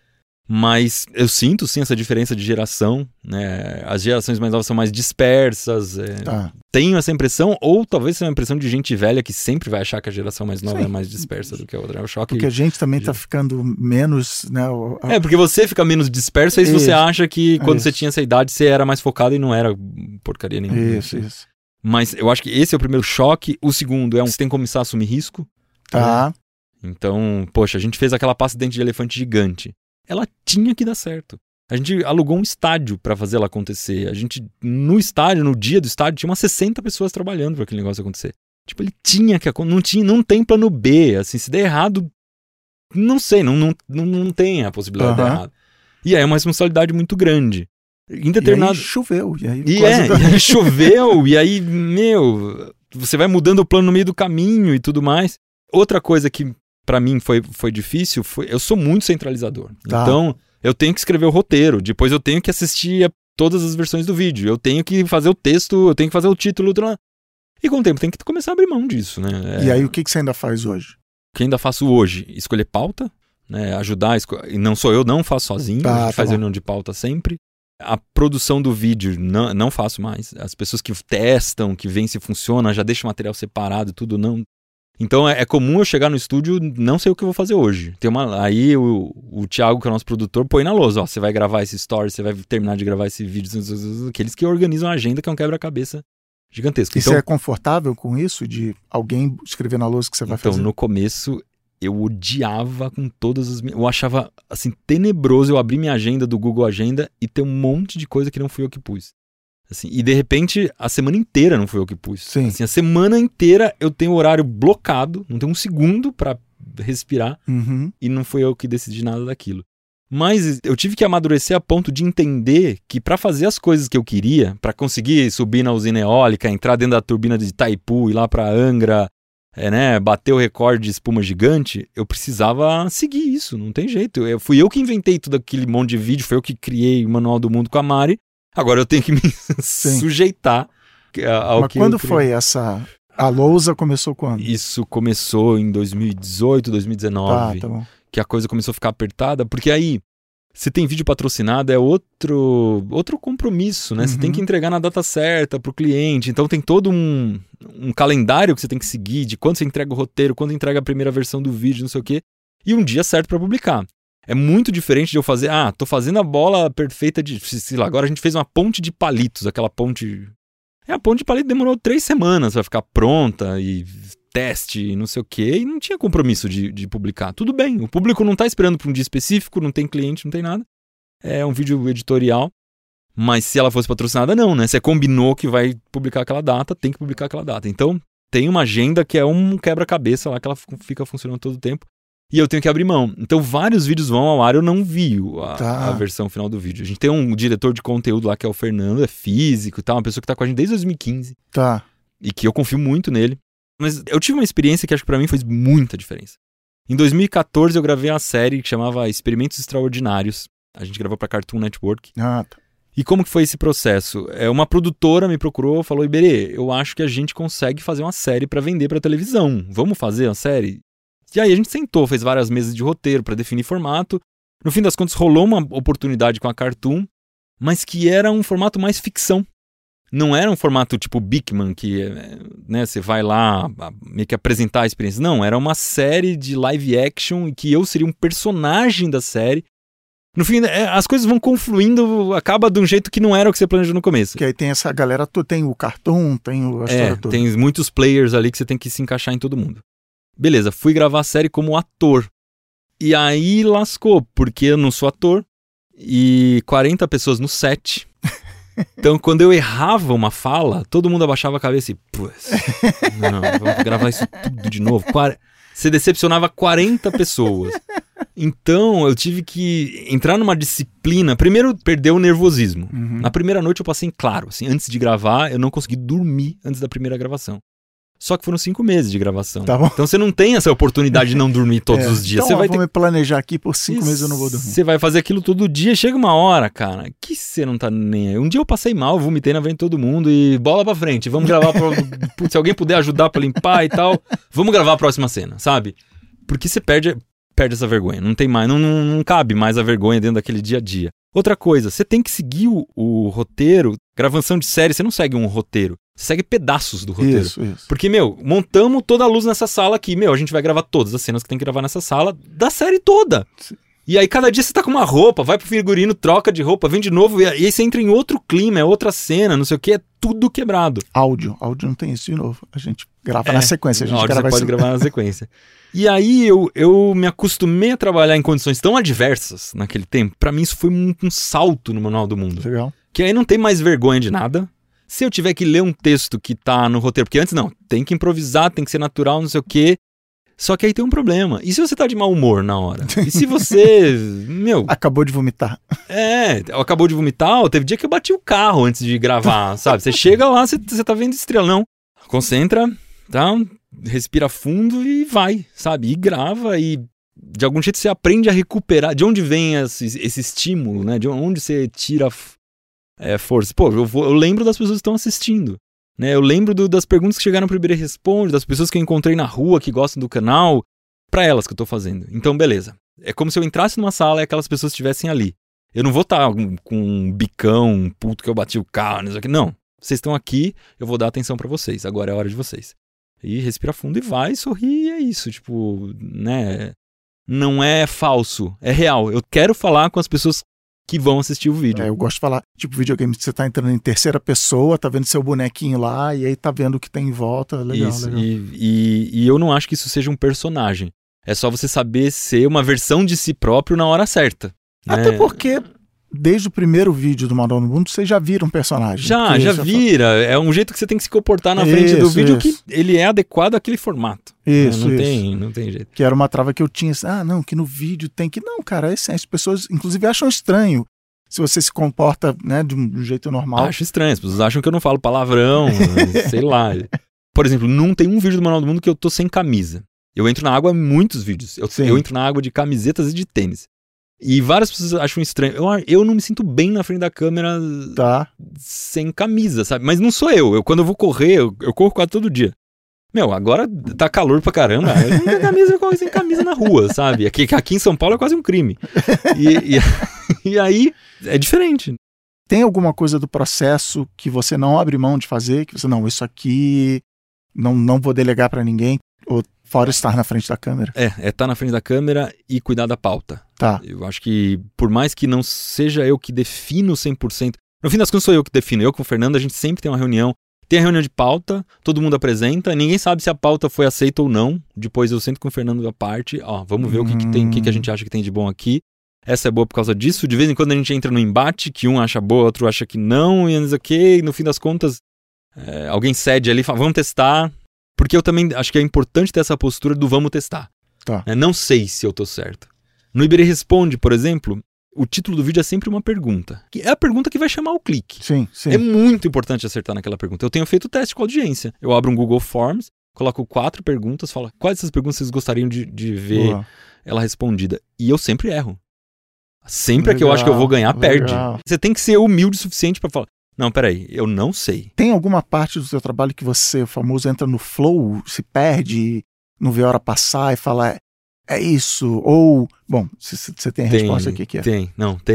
Mas eu sinto sim essa diferença de geração, né? As gerações mais novas são mais dispersas. Tenho essa impressão, ou talvez seja uma impressão de gente velha que sempre vai achar que a geração mais nova é mais dispersa do que a outra. É o choque. Porque a gente também tá ficando menos, né? Porque você fica menos disperso, aí você acha que quando você tinha essa idade você era mais focado e não era porcaria nenhuma. Isso. Mas eu acho que esse é o primeiro choque. O segundo você tem que começar a assumir risco. Tá. Né? Então, poxa, a gente fez aquela pasta de dente de elefante gigante. Ela tinha que dar certo. A gente alugou um estádio pra fazer ela acontecer. A gente, no estádio, no dia do estádio, tinha umas 60 pessoas trabalhando pra aquele negócio acontecer. Tipo, ele tinha que acontecer. Não tem plano B. Assim, se der errado, não sei, não tem a possibilidade de dar errado. E aí é uma responsabilidade muito grande. Em determinado... E aí choveu. E aí choveu. E aí, você vai mudando o plano no meio do caminho e tudo mais. Outra coisa que pra mim foi difícil, eu sou muito centralizador. Tá. Então, eu tenho que escrever o roteiro, depois eu tenho que assistir a todas as versões do vídeo, eu tenho que fazer o texto, eu tenho que fazer o título. E com o tempo tem que começar a abrir mão disso, né? E aí o que você ainda faz hoje? O que ainda faço hoje? Escolher pauta, né? Ajudar, e não sou eu, não faço sozinho, a gente faz reunião de pauta sempre. A produção do vídeo não faço mais. As pessoas que testam, que veem se funciona, já deixam o material separado, tudo não... Então é comum eu chegar no estúdio, não sei o que eu vou fazer hoje. Aí o Thiago, que é o nosso produtor, põe na lousa, você vai gravar esse story, você vai terminar de gravar esse vídeo, aqueles que organizam a agenda, que é um quebra-cabeça gigantesco. E você é confortável com isso, de alguém escrever na lousa que você vai fazer? Então, no começo, eu odiava com todas as minhas... Eu achava, assim, tenebroso eu abrir minha agenda do Google Agenda e ter um monte de coisa que não fui eu que pus. Assim, e de repente, a semana inteira não foi eu que pus. Sim. Assim, a semana inteira eu tenho o horário blocado, não tenho um segundo pra respirar, e não foi eu que decidi nada daquilo. Mas eu tive que amadurecer a ponto de entender que pra fazer as coisas que eu queria, pra conseguir subir na usina eólica, entrar dentro da turbina de Itaipu, ir lá pra Angra, bater o recorde de espuma gigante, eu precisava seguir isso, não tem jeito. Fui eu que inventei tudo aquele monte de vídeo, foi eu que criei o Manual do Mundo com a Mari. Agora eu tenho que me sujeitar ao Mas que quando foi essa... A lousa começou quando? Isso começou em 2018, 2019. Tá bom. Que a coisa começou a ficar apertada. Porque aí, se tem vídeo patrocinado, é outro compromisso, né? Você tem que entregar na data certa pro cliente. Então tem todo um calendário que você tem que seguir, de quando você entrega o roteiro, quando entrega a primeira versão do vídeo, não sei o quê. E um dia certo pra publicar. É muito diferente de eu fazer, tô fazendo a bola perfeita de, sei lá, agora a gente fez uma ponte de palitos, aquela ponte... A ponte de palito demorou 3 semanas pra ficar pronta e teste e não sei o quê, e não tinha compromisso de publicar. Tudo bem, o público não tá esperando pra um dia específico, não tem cliente, não tem nada. É um vídeo editorial, mas se ela fosse patrocinada, não, né? Você combinou que vai publicar aquela data, tem que publicar aquela data. Então, tem uma agenda que é um quebra-cabeça lá, que ela fica funcionando todo o tempo. E eu tenho que abrir mão. Então, vários vídeos vão ao ar, eu não vi a versão final do vídeo. A gente tem um diretor de conteúdo lá, que é o Fernando, é físico e tal, uma pessoa que tá com a gente desde 2015. Tá. E que eu confio muito nele. Mas eu tive uma experiência que acho que pra mim fez muita diferença. Em 2014, eu gravei uma série que chamava Experimentos Extraordinários. A gente gravou pra Cartoon Network. Tá. E como que foi esse processo? Uma produtora me procurou, falou, Iberê, eu acho que a gente consegue fazer uma série pra vender pra televisão. Vamos fazer uma série? E aí a gente sentou, fez várias mesas de roteiro para definir formato. No fim das contas rolou uma oportunidade com a Cartoon, mas que era um formato mais ficção. Não era um formato tipo Bigman, que você vai lá meio que apresentar a experiência. Não, era uma série de live action e que eu seria um personagem da série. No fim, as coisas vão confluindo, acaba de um jeito que não era o que você planejou no começo. Que aí tem essa galera, tem o Cartoon, tem a história toda. Tem muitos players ali que você tem que se encaixar em todo mundo. Beleza, fui gravar a série como ator. E aí lascou, porque eu não sou ator e 40 pessoas no set. Então, quando eu errava uma fala, todo mundo abaixava a cabeça e... Não, vamos gravar isso tudo de novo. Você decepcionava 40 pessoas. Então, eu tive que entrar numa disciplina. Primeiro, perder o nervosismo. Na primeira noite eu passei claro, assim, antes de gravar, eu não consegui dormir antes da primeira gravação. Só que foram 5 meses de gravação. Tá bom. Então você não tem essa oportunidade de não dormir todos os dias. Então você vou me planejar aqui por 5 meses eu não vou dormir. Você vai fazer aquilo todo dia, chega uma hora, cara, que você não tá nem aí. Um dia eu passei mal, vomitei na frente de todo mundo e bola pra frente, vamos gravar, se alguém puder ajudar pra limpar e tal, vamos gravar a próxima cena, sabe? Porque você perde perde essa vergonha. Não tem mais, não cabe mais a vergonha dentro daquele dia a dia. Outra coisa, você tem que seguir o roteiro. Gravação de série, você não segue um roteiro. Você segue pedaços do roteiro. Isso. Porque, montamos toda a luz nessa sala aqui. A gente vai gravar todas as cenas que tem que gravar nessa sala da série toda. Sim. E aí cada dia você tá com uma roupa, vai pro figurino, troca de roupa, vem de novo. E aí você entra em outro clima, é outra cena, não sei o que, é tudo quebrado. Áudio não tem isso de novo. A gente grava na sequência. Você pode gravar na sequência. E aí eu me acostumei a trabalhar em condições tão adversas naquele tempo. Pra mim isso foi um salto no Manual do Mundo. Legal. Que aí não tem mais vergonha de nada. Se eu tiver que ler um texto que tá no roteiro, porque antes não, tem que improvisar, tem que ser natural, não sei o quê. Só que aí tem um problema. E se você tá de mau humor na hora? E se você, acabou de vomitar. Acabou de vomitar, teve dia que eu bati o carro antes de gravar, sabe? Você chega lá, você tá vendo estrela, não. Concentra, tá? Respira fundo e vai, sabe? E grava e de algum jeito você aprende a recuperar. De onde vem esse estímulo, né? De onde você tira força. Pô, eu lembro das pessoas que estão assistindo. Né, eu lembro das perguntas que chegaram pro Iberê Responde, das pessoas que eu encontrei na rua que gostam do canal, pra elas que eu tô fazendo. Então, beleza. É como se eu entrasse numa sala e aquelas pessoas estivessem ali. Eu não vou estar com um bicão, puto que eu bati o carro, não. Vocês estão aqui, eu vou dar atenção pra vocês. Agora é a hora de vocês. E respira fundo e vai, sorri e é isso. Tipo, né? Não é falso, é real. Eu quero falar com as pessoas que vão assistir o vídeo. Eu gosto de falar, tipo, videogame, você tá entrando em terceira pessoa, tá vendo seu bonequinho lá, e aí tá vendo o que tem em volta, legal, isso, legal. E eu não acho que isso seja um personagem. É só você saber ser uma versão de si próprio na hora certa. Até porque, desde o primeiro vídeo do Manual do Mundo, você já vira um personagem. Já vira. É um jeito que você tem que se comportar na frente do vídeo que ele é adequado àquele formato. Não tem jeito. Que era uma trava que eu tinha, que no vídeo tem que... Não, cara, é essência. As pessoas, inclusive, acham estranho se você se comporta, né, de um jeito normal. Acho estranho. As pessoas acham que eu não falo palavrão, sei lá. Por exemplo, não tem um vídeo do Manual do Mundo que eu tô sem camisa. Eu entro na água em muitos vídeos. Eu entro na água de camisetas e de tênis. E várias pessoas acham estranho. Eu não me sinto bem na frente da câmera sem camisa, sabe? Mas não sou eu. Quando eu vou correr, eu corro quase todo dia. Agora tá calor pra caramba. Eu corro sem camisa na rua, sabe? Aqui em São Paulo é quase um crime. E aí é diferente. Tem alguma coisa do processo que você não abre mão de fazer? Que você, isso aqui não vou delegar pra ninguém? Ou fora estar na frente da câmera? É estar na frente da câmera e cuidar da pauta. Tá. Eu acho que, por mais que não seja eu que defino 100%, no fim das contas sou eu que defino. Eu com o Fernando, a gente sempre tem uma reunião. Tem a reunião de pauta, todo mundo apresenta, ninguém sabe se a pauta foi aceita ou não. Depois eu sento com o Fernando à parte, vamos ver o que tem, o que a gente acha que tem de bom aqui. Essa é boa por causa disso. De vez em quando a gente entra no embate, que um acha boa, outro acha que não, e não sei o quê. E no fim das contas, alguém cede ali e fala, vamos testar. Porque eu também acho que é importante ter essa postura do vamos testar. Tá. Não sei se eu tô certo. No Iberê Responde, por exemplo, o título do vídeo é sempre uma pergunta. Que é a pergunta que vai chamar o clique. Sim. É muito importante acertar naquela pergunta. Eu tenho feito teste com a audiência. Eu abro um Google Forms, coloco 4 perguntas, falo quais dessas perguntas vocês gostariam de ver ela respondida. E eu sempre erro. Sempre é que eu acho que eu vou ganhar, perde. Você tem que ser humilde o suficiente para falar, não, peraí, eu não sei. Tem alguma parte do seu trabalho que você, o famoso, entra no flow, se perde, não vê a hora passar e fala, é isso? Ou, bom, se você tem a resposta aqui que é. Tem.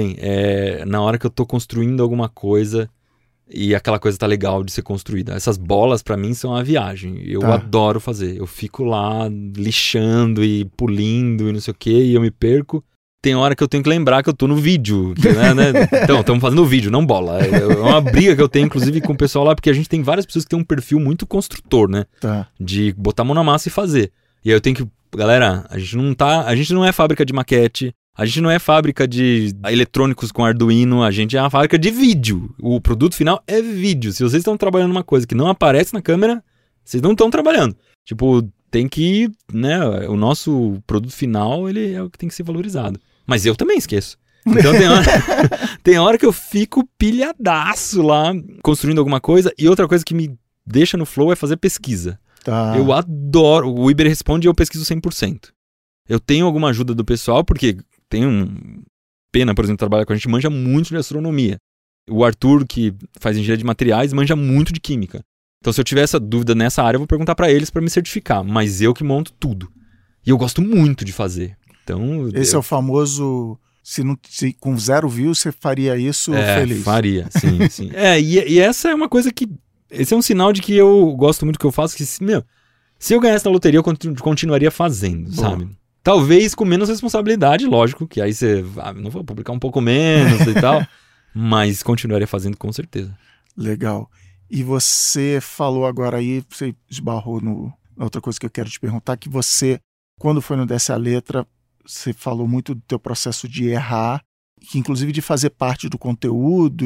Na hora que eu tô construindo alguma coisa e aquela coisa tá legal de ser construída. Essas bolas pra mim são uma viagem. Eu adoro fazer. Eu fico lá lixando e pulindo e não sei o que, e eu me perco. Tem hora que eu tenho que lembrar que eu tô no vídeo, né? Então, estamos fazendo vídeo, não bola. É uma briga que eu tenho, inclusive, com o pessoal lá, porque a gente tem várias pessoas que têm um perfil muito construtor, né? De botar a mão na massa e fazer. E aí eu tenho que... Galera, a gente não é fábrica de maquete, a gente não é fábrica de eletrônicos com Arduino, a gente é uma fábrica de vídeo. O produto final é vídeo. Se vocês estão trabalhando uma coisa que não aparece na câmera, vocês não estão trabalhando. Tipo, tem que... né? O nosso produto final, ele é o que tem que ser valorizado. Mas eu também esqueço. Então tem hora que eu fico pilhadaço lá, construindo alguma coisa. E outra coisa que me deixa no flow é fazer pesquisa. Eu adoro. O Iberê Responde eu pesquiso 100%. Eu tenho alguma ajuda do pessoal, porque tem Pena, por exemplo, trabalha com a gente, manja muito de astronomia. O Arthur, que faz engenharia de materiais, manja muito de química. Então se eu tiver essa dúvida nessa área, eu vou perguntar pra eles pra me certificar. Mas eu que monto tudo. E eu gosto muito de fazer. Então... Esse é o famoso... Se com 0 views você faria isso feliz. Faria, sim. E essa é uma coisa que... Esse é um sinal de que eu gosto muito do que eu faço, que, se eu ganhasse na loteria, eu continuaria fazendo, sabe? Talvez com menos responsabilidade, lógico, que aí você... não vou publicar um pouco menos e tal, mas continuaria fazendo com certeza. Legal. E você falou agora aí, você esbarrou na outra coisa que eu quero te perguntar, que você, quando foi no Desce a Letra, você falou muito do teu processo de errar, que inclusive de fazer parte do conteúdo,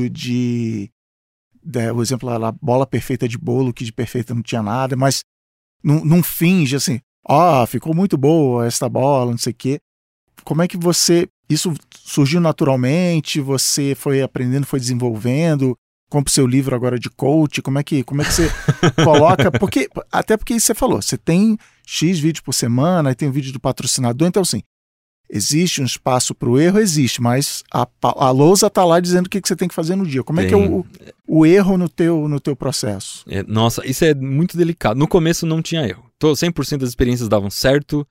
o exemplo lá, a bola perfeita de bolo, que de perfeita não tinha nada, mas não finge assim, ficou muito boa esta bola, não sei o quê. Como é que isso surgiu naturalmente, você foi aprendendo, foi desenvolvendo, compra o seu livro agora de coach, como é que você coloca, até porque você falou, você tem X vídeos por semana, aí tem o vídeo do patrocinador, então assim, existe um espaço para o erro? Existe, mas a lousa está lá dizendo o que você tem que fazer no dia. Como é que é o erro no teu processo? Nossa, isso é muito delicado. No começo não tinha erro. 100% das experiências davam certo,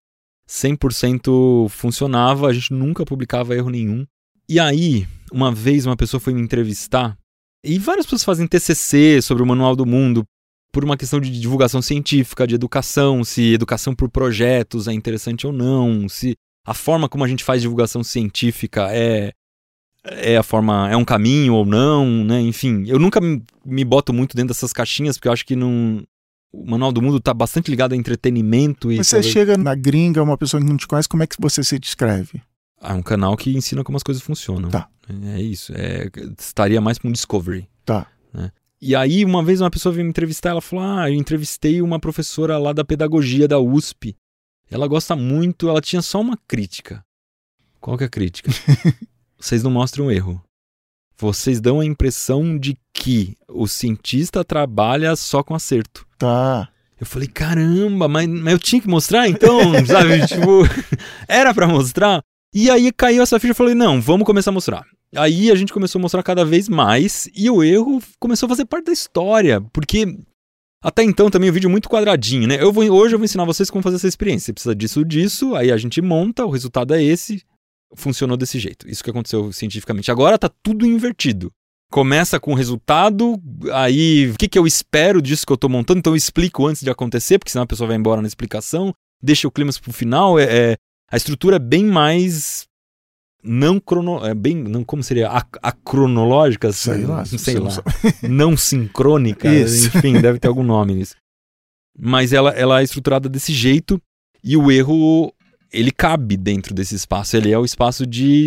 100% funcionava, a gente nunca publicava erro nenhum. E aí, uma vez uma pessoa foi me entrevistar, e várias pessoas fazem TCC sobre o Manual do Mundo, por uma questão de divulgação científica, de educação, se educação por projetos é interessante ou não, se a forma como a gente faz divulgação científica é um caminho ou não, né? Enfim, eu nunca me boto muito dentro dessas caixinhas, porque eu acho que o Manual do Mundo está bastante ligado a entretenimento. Mas você chega na gringa, uma pessoa que não te conhece, como é que você se descreve? É um canal que ensina como as coisas funcionam. Tá. É isso. Estaria mais para um Discovery. Tá. Né? E aí, uma vez uma pessoa veio me entrevistar, ela falou, eu entrevistei uma professora lá da pedagogia da USP. Ela gosta muito, ela tinha só uma crítica. Qual que é a crítica? Vocês não mostram erro. Vocês dão a impressão de que o cientista trabalha só com acerto. Tá. Eu falei, caramba, mas eu tinha que mostrar então, sabe? Tipo, era pra mostrar. E aí caiu essa ficha, eu falei, não, vamos começar a mostrar. Aí a gente começou a mostrar cada vez mais e o erro começou a fazer parte da história, porque... Até então também o vídeo é muito quadradinho, né? Hoje eu vou ensinar vocês como fazer essa experiência. Você precisa disso, aí a gente monta, o resultado é esse, funcionou desse jeito. Isso que aconteceu cientificamente. Agora tá tudo invertido. Começa com o resultado, aí o que eu espero disso que eu tô montando, então eu explico antes de acontecer, porque senão a pessoa vai embora na explicação, deixa o clímax pro final, a estrutura é bem mais... como seria? Acronológica? Sei lá. Não sincrônica. Enfim, deve ter algum nome nisso. Mas ela é estruturada desse jeito e o erro, ele cabe dentro desse espaço. Ele é o espaço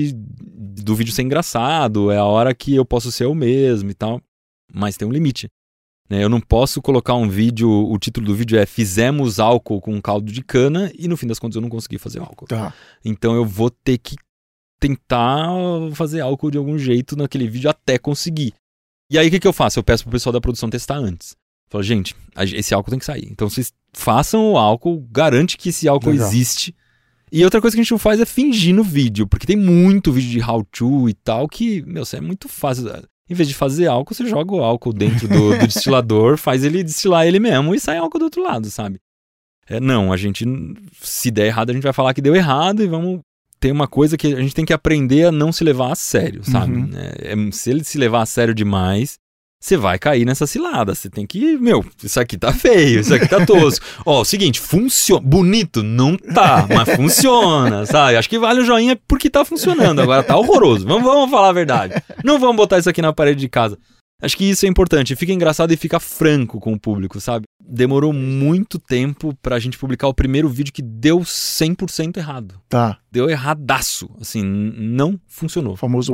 do vídeo ser engraçado, é a hora que eu posso ser eu mesmo e tal. Mas tem um limite. Né? Eu não posso colocar um vídeo, o título do vídeo é Fizemos álcool com caldo de cana e no fim das contas eu não consegui fazer álcool. Tá. Então eu vou ter que tentar fazer álcool de algum jeito naquele vídeo até conseguir. E aí o que eu faço? Eu peço pro pessoal da produção testar antes. Falo, gente, esse álcool tem que sair. Então vocês façam o álcool, garante que esse álcool existe. E outra coisa que a gente não faz é fingir no vídeo, porque tem muito vídeo de how to e tal que, isso é muito fácil. Em vez de fazer álcool, você joga o álcool dentro do destilador, faz ele destilar ele mesmo e sai álcool do outro lado, sabe? Não, a gente, se der errado, a gente vai falar que deu errado e vamos... Tem uma coisa que a gente tem que aprender a não se levar a sério, sabe? Uhum. Se ele se levar a sério demais, você vai cair nessa cilada. Você tem que, isso aqui tá feio, isso aqui tá tosco. O seguinte, funciona. Bonito, não tá, mas funciona, sabe? Acho que vale o joinha porque tá funcionando. Agora tá horroroso. Vamos falar a verdade. Não vamos botar isso aqui na parede de casa. Acho que isso é importante, fica engraçado e fica franco com o público, sabe? Demorou muito tempo pra gente publicar o primeiro vídeo que deu 100% errado. Tá. Deu erradaço, assim, não funcionou. O famoso...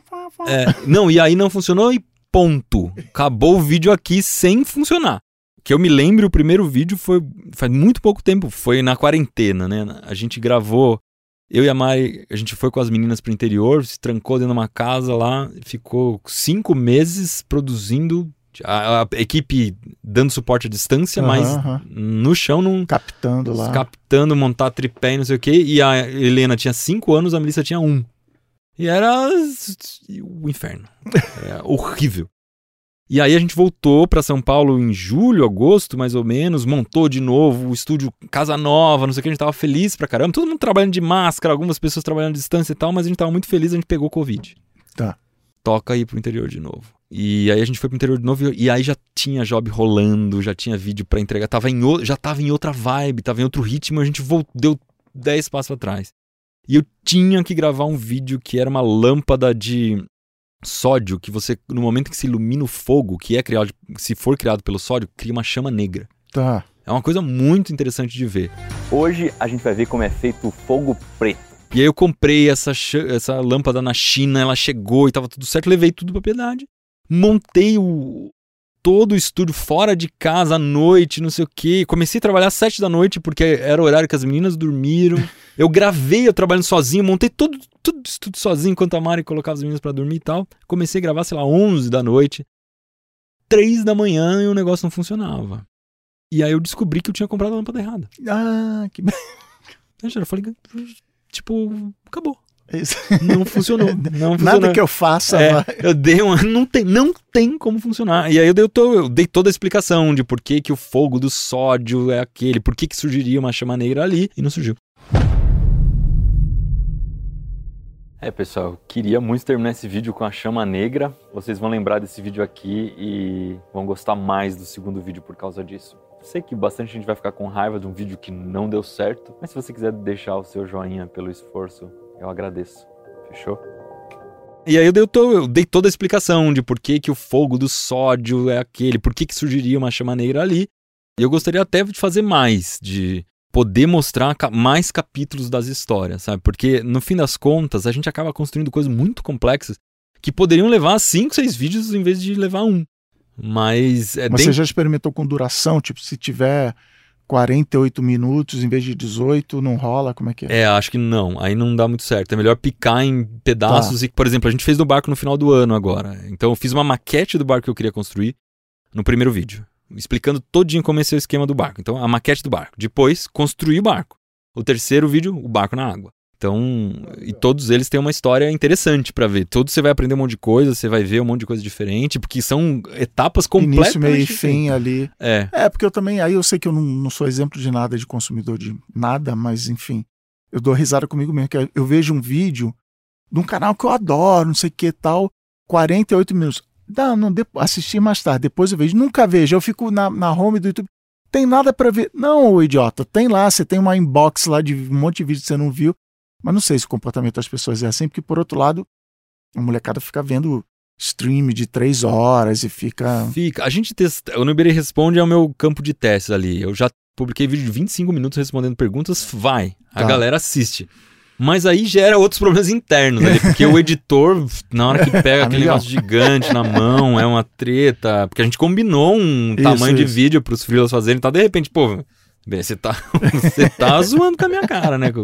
Não, e aí não funcionou e ponto. Acabou o vídeo aqui sem funcionar. Que eu me lembro, o primeiro vídeo faz muito pouco tempo, foi na quarentena, né? A gente gravou... Eu e a Mari, a gente foi com as meninas pro interior, se trancou dentro de uma casa lá, ficou 5 meses produzindo, a equipe dando suporte à distância, mas no chão não... Captando lá. Captando, montar tripé e não sei o quê. E a Helena tinha 5 anos, a Melissa tinha 1. E era o inferno. Era horrível. E aí a gente voltou pra São Paulo em julho, agosto, mais ou menos, montou de novo o estúdio, casa nova, não sei o que, a gente tava feliz pra caramba, todo mundo trabalhando de máscara, algumas pessoas trabalhando à distância e tal, mas a gente tava muito feliz, a gente pegou Covid. Tá. Toca aí pro interior de novo. E aí a gente foi pro interior de novo e aí já tinha job rolando, já tinha vídeo pra entregar, já tava em outra vibe, tava em outro ritmo, a gente deu 10 passos atrás. E eu tinha que gravar um vídeo que era uma lâmpada de sódio, que você, no momento que se ilumina o fogo, que é criado, se for criado pelo sódio, cria uma chama negra. Tá. É uma coisa muito interessante de ver. Hoje a gente vai ver como é feito o fogo preto. E aí eu comprei essa lâmpada na China, ela chegou e tava tudo certo, levei tudo pra propriedade, montei todo o estúdio fora de casa à noite, não sei o quê. Comecei a trabalhar às 7 da noite, porque era o horário que as meninas dormiram. Eu gravei, eu trabalhando sozinho, montei tudo sozinho, enquanto a Mari colocava as meninas pra dormir e tal. Comecei a gravar, sei lá, 11 da noite. 3 da manhã e o negócio não funcionava. E aí eu descobri que eu tinha comprado a lâmpada errada. Ah, que... Eu falei, tipo, acabou. Isso. Não funcionou. Nada que eu faça vai. Eu dei não tem como funcionar. E aí eu dei toda a explicação de por que o fogo do sódio é aquele, por que surgiria uma chama negra ali, e não surgiu. Pessoal, eu queria muito terminar esse vídeo com a chama negra. Vocês vão lembrar desse vídeo aqui e vão gostar mais do segundo vídeo por causa disso. Sei que bastante gente vai ficar com raiva de um vídeo que não deu certo, mas se você quiser deixar o seu joinha pelo esforço, eu agradeço. Fechou? E aí eu dei toda a explicação de por que o fogo do sódio é aquele, por que surgiria uma chama negra ali. E eu gostaria até de fazer mais, de poder mostrar mais capítulos das histórias, sabe? Porque, no fim das contas, a gente acaba construindo coisas muito complexas que poderiam levar 5, 6 vídeos em vez de levar um. Mas você já experimentou com duração? Tipo, se tiver 48 minutos em vez de 18, não rola? Como é que é? Acho que não. Aí não dá muito certo. É melhor picar em pedaços. E, por exemplo, a gente fez do barco no final do ano agora. Então eu fiz uma maquete do barco que eu queria construir no primeiro vídeo, explicando todinho como é o esquema do barco. Então, a maquete do barco. Depois, construir o barco. O terceiro vídeo, o barco na água. Então, e todos eles têm uma história interessante pra ver. Todos você vai aprender um monte de coisa, você vai ver um monte de coisa diferente, porque são etapas completamente início, meio e fim ali. É, porque eu também, aí eu sei que eu não sou exemplo de nada, de consumidor de nada, mas enfim, eu dou risada comigo mesmo, que eu vejo um vídeo de um canal que eu adoro, não sei o que tal, 48 minutos. Não, assisti mais tarde, depois eu vejo, nunca vejo, eu fico na home do YouTube, tem nada pra ver. Não, ô idiota, tem lá, você tem uma inbox lá de um monte de vídeo que você não viu. Mas não sei se o comportamento das pessoas é assim, porque por outro lado, a molecada fica vendo stream de 3 horas e fica... A gente testa, o Nuberê Responde é o meu campo de testes ali. Eu já publiquei vídeo de 25 minutos respondendo perguntas, a galera assiste. Mas aí gera outros problemas internos ali, porque o editor, na hora que pega aquele negócio gigante na mão, é uma treta, porque a gente combinou um tamanho de vídeo pros freelas fazerem, tá? De repente, pô, você tá zoando com a minha cara, né?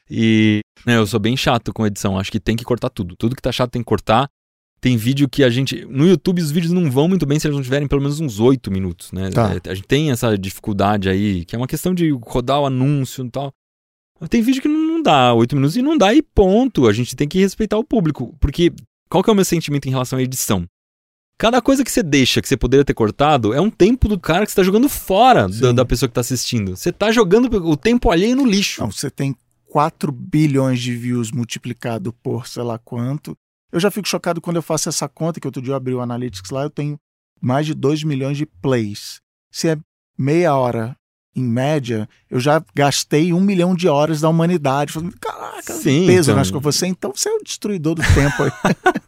E eu sou bem chato com edição, acho que tem que cortar tudo que tá chato tem que cortar. Tem vídeo que no YouTube os vídeos não vão muito bem se eles não tiverem pelo menos uns 8 minutos, né? A gente tem essa dificuldade aí, que é uma questão de rodar o anúncio e tal. Tem vídeo que não dá 8 minutos e não dá e ponto, a gente tem que respeitar o público, porque qual que é o meu sentimento em relação à edição? Cada coisa que você deixa, que você poderia ter cortado, é um tempo do cara que você tá jogando fora da pessoa que tá assistindo. Você tá jogando o tempo alheio no lixo. Não, você tem 4 bilhões de views multiplicado por sei lá quanto. Eu já fico chocado quando eu faço essa conta, que outro dia eu abri o Analytics lá, eu tenho mais de 2 milhões de plays. Se é meia hora, em média, eu já gastei 1 milhão de horas da humanidade. Falando, caraca, peso nas costas. Então você é o destruidor do tempo aí.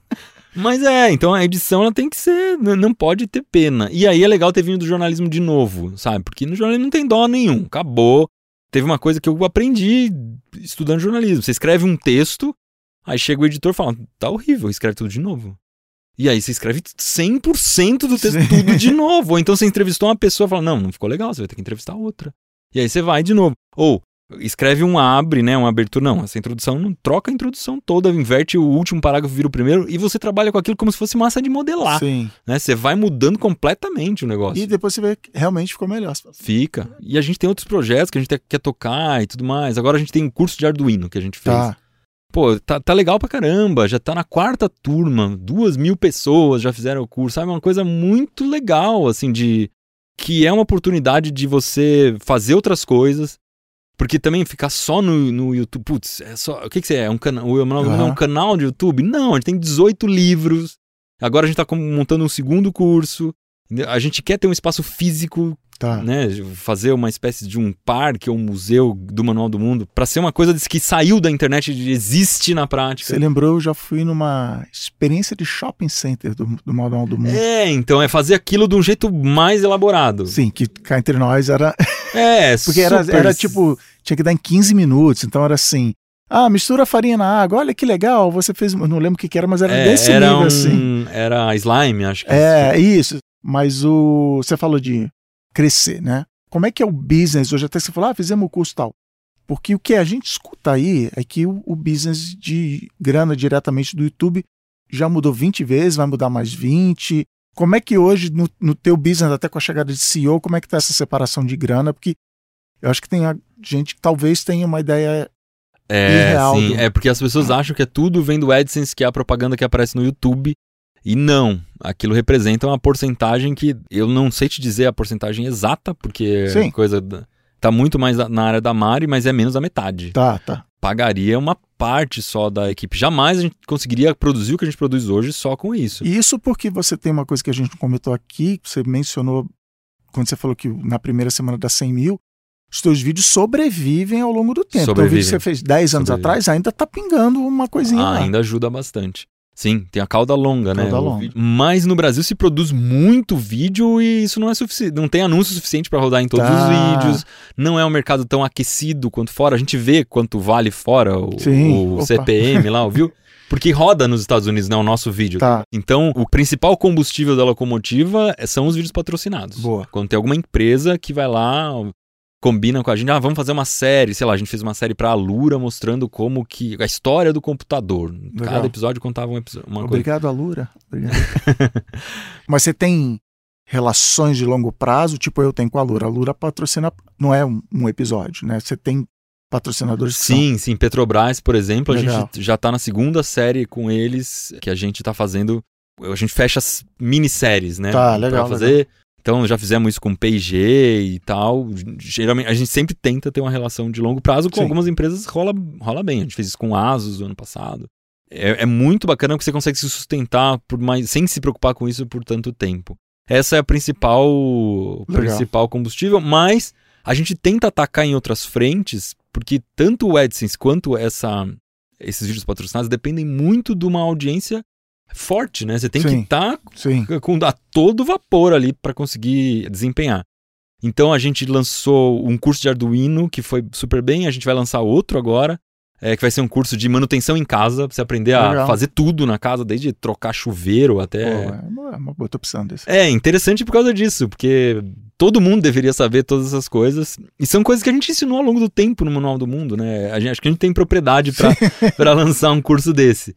Mas então a edição ela tem que ser, não pode ter pena. E aí é legal ter vindo do jornalismo de novo, sabe? Porque no jornalismo não tem dó nenhum, acabou. Teve uma coisa que eu aprendi estudando jornalismo. Você escreve um texto, aí chega o editor e fala, tá horrível, escreve tudo de novo. E aí você escreve 100% do texto tudo de novo. Ou então você entrevistou uma pessoa e fala, não ficou legal, você vai ter que entrevistar outra. E aí você vai de novo. Ou escreve uma abertura. Não, essa introdução não troca a introdução toda, inverte o último parágrafo, vira o primeiro, e você trabalha com aquilo como se fosse massa de modelar. Sim. Né? Você vai mudando completamente o negócio. E depois você vê que realmente ficou melhor. Fica. E a gente tem outros projetos que a gente quer tocar e tudo mais. Agora a gente tem um curso de Arduino que a gente fez. Pô, tá legal pra caramba, já tá na 4ª turma, 2.000 pessoas já fizeram o curso, sabe? Uma coisa muito legal, assim, que é uma oportunidade de você fazer outras coisas, porque também ficar só no YouTube, putz, é só, o que você é? É um canal de YouTube? Não, a gente tem 18 livros, agora a gente tá montando um 2º curso, a gente quer ter um espaço físico, né, fazer uma espécie de um parque ou um museu do Manual do Mundo, para ser uma coisa que saiu da internet e existe na prática. Você lembrou, eu já fui numa experiência de shopping center do Manual do Mundo. Então é fazer aquilo de um jeito mais elaborado. Sim, que cá entre nós era... porque super... era tipo, tinha que dar em 15 minutos, então era assim... mistura a farinha na água, olha que legal, você fez... Eu não lembro o que era, mas era desse nível, assim. Era slime, acho que. Isso. Mas você falou de crescer, né? Como é que é o business? Hoje até você falou, fizemos o curso tal. Porque o que a gente escuta aí é que o business de grana diretamente do YouTube já mudou 20 vezes, vai mudar mais 20. Como é que hoje, no teu business, até com a chegada de CEO, como é que tá essa separação de grana? Porque eu acho que tem gente que talvez tenha uma ideia irreal. Sim, porque as pessoas acham que é tudo vem do AdSense, que é a propaganda que aparece no YouTube. E não, aquilo representa uma porcentagem que eu não sei te dizer a porcentagem exata, porque a coisa tá muito mais na área da Mari, mas é menos da metade. Tá. Pagaria uma parte só da equipe. Jamais a gente conseguiria produzir o que a gente produz hoje só com isso. Isso porque você tem uma coisa que a gente comentou aqui, você mencionou quando você falou que na primeira semana dá 100 mil, os teus vídeos sobrevivem ao longo do tempo. Então o vídeo que você fez 10 anos atrás ainda tá pingando uma coisinha lá. Ainda ajuda bastante. Sim, tem a cauda longa, né? Longa. Mas no Brasil se produz muito vídeo e isso não é suficiente. Não tem anúncio suficiente para rodar em todos os vídeos. Não é um mercado tão aquecido quanto fora. A gente vê quanto vale fora o CPM lá, viu? Porque roda nos Estados Unidos, né? O nosso vídeo. Então, o principal combustível da locomotiva são os vídeos patrocinados. Boa. Quando tem alguma empresa que vai lá... combinam com a gente, vamos fazer uma série, sei lá, a gente fez uma série pra Alura mostrando como que, a história do computador. Legal. Cada episódio contava uma coisa. Obrigado, Alura. Obrigado. Mas você tem relações de longo prazo, tipo eu tenho com a Alura. A Alura patrocina, não é um episódio, né? Você tem patrocinadores que Sim, Petrobras, por exemplo, Legal. A gente já tá na 2ª série com eles, que a gente tá fazendo, a gente fecha as minisséries, né? Legal. Pra fazer... Legal. Então, já fizemos isso com P&G e tal. Geralmente, a gente sempre tenta ter uma relação de longo prazo. Com algumas empresas rola bem. A gente fez isso com a Asus no ano passado. É muito bacana porque você consegue se sustentar sem se preocupar com isso por tanto tempo. Essa é a principal combustível, mas a gente tenta atacar em outras frentes, porque tanto o AdSense quanto esses vídeos patrocinados dependem muito de uma audiência forte, né? Você tem que estar a todo vapor ali para conseguir desempenhar. Então a gente lançou um curso de Arduino que foi super bem, a gente vai lançar outro agora, que vai ser um curso de manutenção em casa, pra você aprender a fazer tudo na casa, desde trocar chuveiro até... É uma boa opção desse. É interessante por causa disso, porque todo mundo deveria saber todas essas coisas, e são coisas que a gente ensinou ao longo do tempo no Manual do Mundo, né? Acho que a gente tem propriedade para lançar um curso desse.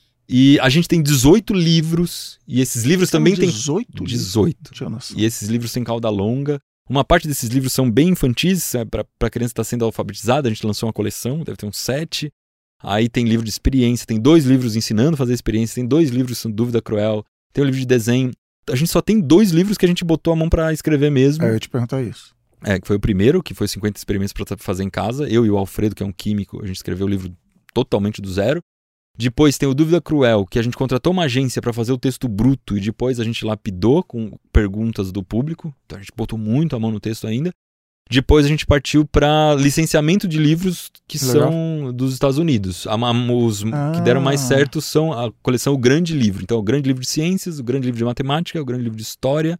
E a gente tem 18 livros, e esses livros também têm... 18? 18. E esses livros têm cauda longa. Uma parte desses livros são bem infantis, para a criança estar sendo alfabetizada. A gente lançou uma coleção, deve ter uns 7. Aí tem livro de experiência, tem 2 livros ensinando a fazer experiência, tem 2 livros com dúvida cruel, tem um livro de desenho. A gente só tem 2 livros que a gente botou a mão para escrever mesmo. Eu ia te perguntar isso. Que foi o primeiro, que foi 50 experimentos para fazer em casa. Eu e o Alfredo, que é um químico, a gente escreveu o livro totalmente do zero. Depois tem o Dúvida Cruel, que a gente contratou uma agência para fazer o texto bruto e depois a gente lapidou com perguntas do público. Então a gente botou muito a mão no texto ainda. Depois a gente partiu para licenciamento de livros que são dos Estados Unidos. Os que deram mais certo são a coleção O Grande Livro. Então o Grande Livro de Ciências, o Grande Livro de Matemática, o Grande Livro de História.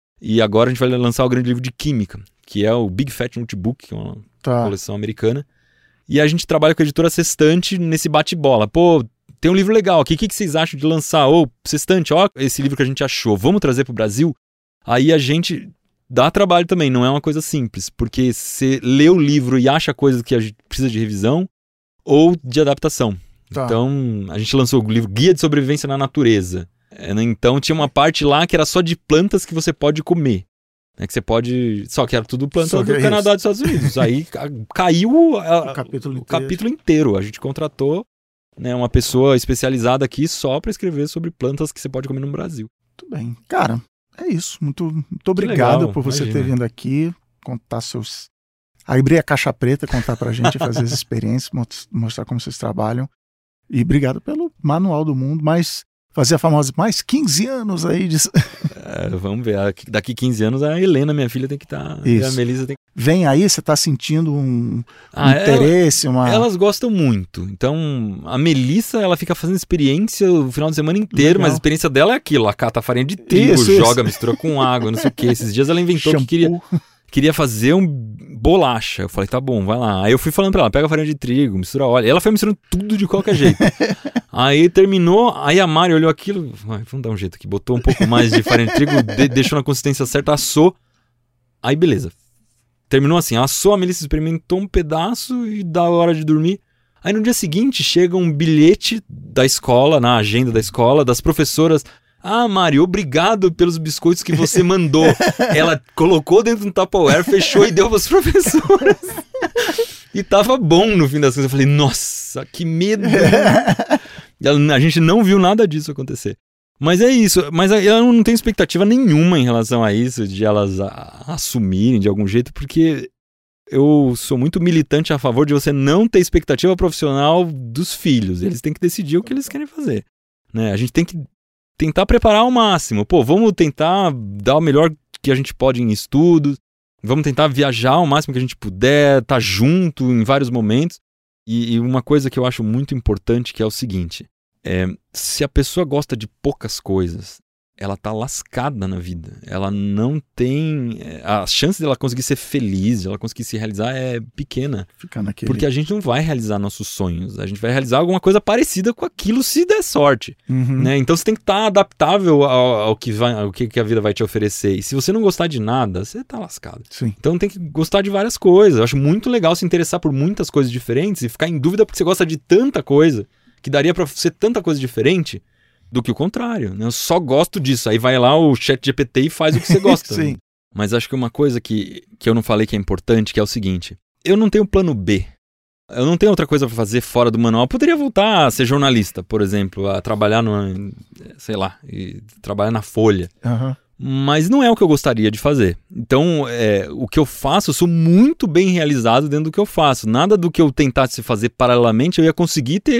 E agora a gente vai lançar o Grande Livro de Química, que é o Big Fat Notebook, que é uma coleção americana. E a gente trabalha com a editora Sextante nesse bate-bola. Pô, tem um livro legal aqui, o que vocês acham de lançar? Sextante, esse livro que a gente achou, vamos trazer pro Brasil? Aí a gente dá trabalho também, não é uma coisa simples, porque você lê o livro e acha coisas que a gente precisa de revisão ou de adaptação. Então, a gente lançou o livro Guia de Sobrevivência na Natureza. Então, tinha uma parte lá que era só de plantas que você pode comer. Que você pode... Só que era tudo planta do Canadá e dos Estados Unidos. Aí caiu o capítulo inteiro. A gente contratou né, uma pessoa especializada aqui só para escrever sobre plantas que você pode comer no Brasil. Muito bem. Cara, é isso. Muito obrigado legal, por você imagina. ter vindo aqui, contar seus... abrir a caixa preta, contar pra gente, fazer as experiências, mostrar como vocês trabalham. E obrigado pelo Manual do Mundo, mas fazer a famosa mais 15 anos aí de... Vamos ver, daqui 15 anos a Helena, minha filha, tem que estar... E a Melissa tem que... Vem aí, você tá sentindo um interesse, Elas gostam muito. Então, a Melissa, ela fica fazendo experiência o final de semana inteiro, Legal. mas a experiência dela é aquilo, ela cata farinha de trigo, joga, mistura com água, não sei o quê. Esses dias ela inventou que queria fazer bolacha. Eu falei, tá bom, vai lá. Aí eu fui falando pra ela, pega a farinha de trigo, mistura óleo. Ela foi misturando tudo de qualquer jeito. Aí terminou, aí a Mari olhou aquilo, vamos dar um jeito aqui, botou um pouco mais de farinha de trigo, deixou na consistência certa, assou. Aí beleza. Terminou assim, assou, a Melissa experimentou um pedaço e dá a hora de dormir. Aí no dia seguinte chega um bilhete da escola, na agenda da escola, das professoras. Ah, Mari, obrigado pelos biscoitos que você mandou. Ela colocou dentro de um Tupperware, fechou e deu para as professoras. E tava bom no fim das contas. Eu falei, nossa, que medo. A gente não viu nada disso acontecer. Mas é isso. Mas eu não tenho expectativa nenhuma em relação a isso, de elas assumirem de algum jeito, porque eu sou muito militante a favor de você não ter expectativa profissional dos filhos. Eles têm que decidir o que eles querem fazer, né? A gente tem que tentar preparar ao máximo. Pô, vamos tentar dar o melhor que a gente pode em estudos, vamos tentar viajar ao máximo que a gente puder, estar junto em vários momentos. E uma coisa que eu acho muito importante, que é o seguinte, se a pessoa gosta de poucas coisas, ela tá lascada na vida. Ela não tem... A chance dela conseguir ser feliz, de ela conseguir se realizar é pequena. Porque a gente não vai realizar nossos sonhos. A gente vai realizar alguma coisa parecida com aquilo se der sorte. Né? Então você tem que estar adaptável ao que a vida vai te oferecer. E se você não gostar de nada, você tá lascado. Sim. Então tem que gostar de várias coisas. Eu acho muito legal se interessar por muitas coisas diferentes e ficar em dúvida porque você gosta de tanta coisa que daria pra ser tanta coisa diferente do que o contrário, né? Eu só gosto disso. Aí vai lá o ChatGPT e faz o que você gosta. Sim. Né? Mas acho que uma coisa que eu não falei que é importante, que é o seguinte. Eu não tenho plano B. Eu não tenho outra coisa pra fazer fora do manual. Eu poderia voltar a ser jornalista, por exemplo, a trabalhar trabalhar na Folha. Mas não é o que eu gostaria de fazer. Então, o que eu faço, eu sou muito bem realizado dentro do que eu faço. Nada do que eu tentasse fazer paralelamente eu ia conseguir ter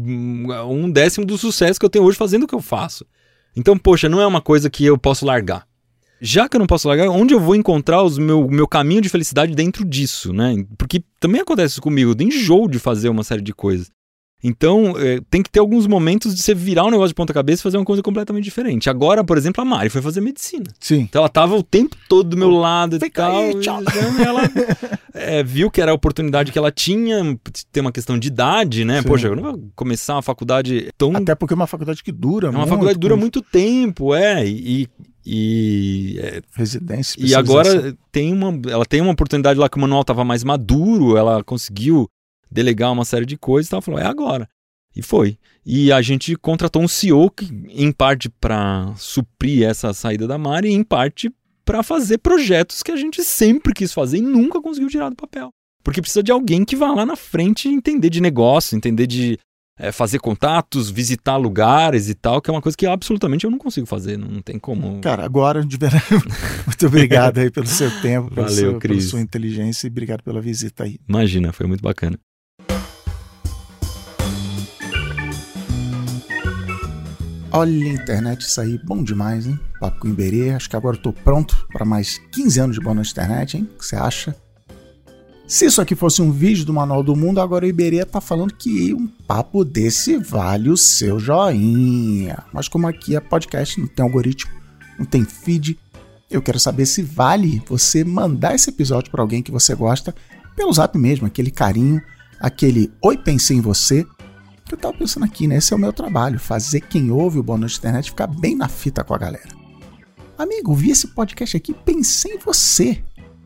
1/10 do sucesso que eu tenho hoje fazendo o que eu faço. Então, poxa, não é uma coisa que eu posso largar. Já que eu não posso largar, onde eu vou encontrar o meu caminho de felicidade dentro disso, né? Porque também acontece isso comigo, eu enjoo de fazer uma série de coisas. Então, tem que ter alguns momentos de você virar um negócio de ponta cabeça e fazer uma coisa completamente diferente. Agora, por exemplo, a Mari foi fazer medicina. Sim. Então ela tava o tempo todo do meu lado e tal. Aí, tchau. E ela viu que era a oportunidade que ela tinha, tem uma questão de idade, né? Sim. Poxa, eu não vou começar uma faculdade tão... Até porque é uma faculdade que dura muito. É uma faculdade que dura muito tempo, residência, e agora ela tem uma oportunidade lá que o manual estava mais maduro, ela conseguiu delegar uma série de coisas e ela falou, é agora. E foi. E a gente contratou um CEO que, em parte para suprir essa saída da Mari e em parte para fazer projetos que a gente sempre quis fazer e nunca conseguiu tirar do papel. Porque precisa de alguém que vá lá na frente entender de negócio, entender de fazer contatos, visitar lugares e tal, que é uma coisa que absolutamente eu não consigo fazer, não tem como. Cara, agora, de verdade, muito obrigado aí pelo seu tempo, Valeu, pela sua inteligência e obrigado pela visita aí. Imagina, foi muito bacana. Olha a internet, isso aí, bom demais, hein? Papo com Iberê, acho que agora eu tô pronto para mais 15 anos de Boa Noite Internet, hein? O que você acha? Se isso aqui fosse um vídeo do Manual do Mundo, agora o Iberê tá falando que um papo desse vale o seu joinha. Mas como aqui é podcast, não tem algoritmo, não tem feed, eu quero saber se vale você mandar esse episódio para alguém que você gosta pelo Zap mesmo, aquele carinho, aquele oi, pensei em você. Que eu tava pensando aqui, né? Esse é o meu trabalho, fazer quem ouve o Boa Noite Internet ficar bem na fita com a galera. Amigo, vi esse podcast aqui, pensei em você.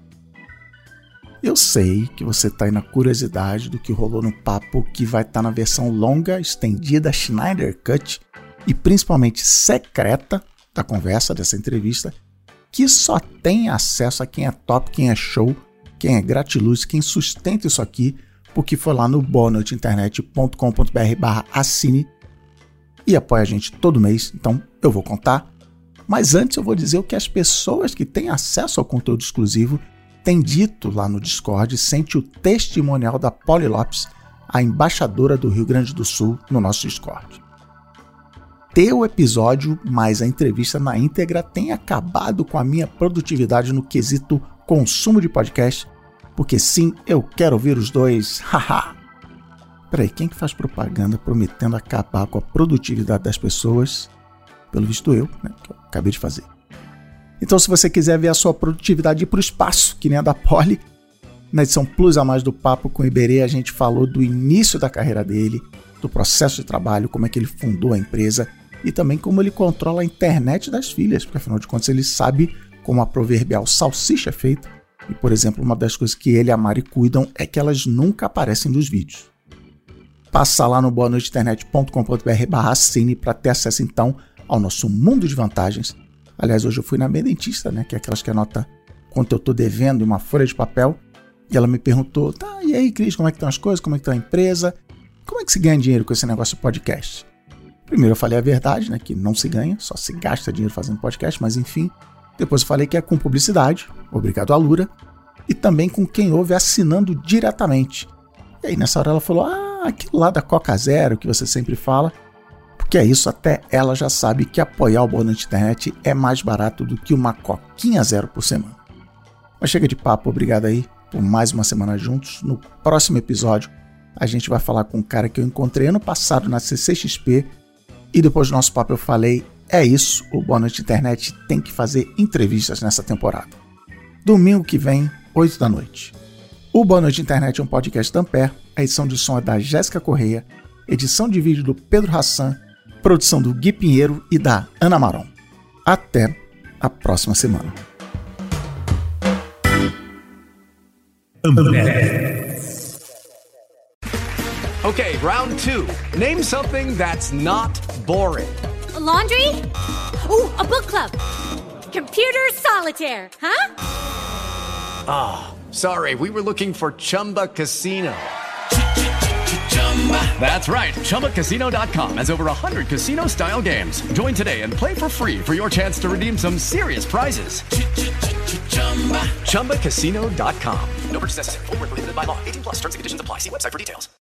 Eu sei que você tá aí na curiosidade do que rolou no papo que vai estar na versão longa, estendida, Schneider Cut e principalmente secreta da conversa, dessa entrevista, que só tem acesso a quem é top, quem é show, quem é gratiluz, quem sustenta isso aqui porque foi lá no boanoiteinternet.com.br/assine e apoia a gente todo mês, então eu vou contar. Mas antes eu vou dizer o que as pessoas que têm acesso ao conteúdo exclusivo têm dito lá no Discord, sente o testemunial da Polly Lopes, a embaixadora do Rio Grande do Sul, no nosso Discord. Ter o episódio mais a entrevista na íntegra tem acabado com a minha produtividade no quesito consumo de podcast, porque sim, eu quero ouvir os dois, haha! Peraí, quem que faz propaganda prometendo acabar com a produtividade das pessoas? Pelo visto eu, né, que eu acabei de fazer. Então, se você quiser ver a sua produtividade ir para o espaço, que nem a da Polly, na edição Plus a Mais do Papo com o Iberê, a gente falou do início da carreira dele, do processo de trabalho, como é que ele fundou a empresa e também como ele controla a internet das filhas, porque afinal de contas ele sabe como a proverbial salsicha é feita. E, por exemplo, uma das coisas que ele e a Mari cuidam é que elas nunca aparecem nos vídeos. Passa lá no boanoiteinternet.com.br/assine para ter acesso então ao nosso mundo de vantagens. Aliás, hoje eu fui na minha dentista, né, que é aquelas que anota quanto eu tô devendo em uma folha de papel, e ela me perguntou, tá, e aí, Cris, como é que estão as coisas, como é que está a empresa, como é que se ganha dinheiro com esse negócio de podcast? Primeiro eu falei a verdade, né, que não se ganha, só se gasta dinheiro fazendo podcast, mas enfim. Depois eu falei que é com publicidade, obrigado Alura, e também com quem ouve assinando diretamente. E aí nessa hora ela falou, aquilo lá da Coca Zero que você sempre fala, porque é isso, até ela já sabe que apoiar o Boa Noite Internet é mais barato do que uma Coquinha Zero por semana. Mas chega de papo, obrigado aí por mais uma semana juntos. No próximo episódio a gente vai falar com um cara que eu encontrei ano passado na CCXP e depois do nosso papo eu falei, é isso, o Boa Noite Internet tem que fazer entrevistas nessa temporada. Domingo que vem, 8 da noite. O Boa Noite Internet é um podcast da Ampere, a edição de som é da Jéssica Correia, edição de vídeo do Pedro Hassan, produção do Gui Pinheiro e da Ana Maron. Até a próxima semana. Okay, round 2. Name something that's not boring. A laundry? Ooh, a book club. Computer solitaire, huh? Sorry, we were looking for Chumba Casino. That's right. ChumbaCasino.com has over 100 casino-style games. Join today and play for free for your chance to redeem some serious prizes. ChumbaCasino.com. No purchase necessary. Void where prohibited by law. 18+ terms and conditions apply. See website for details.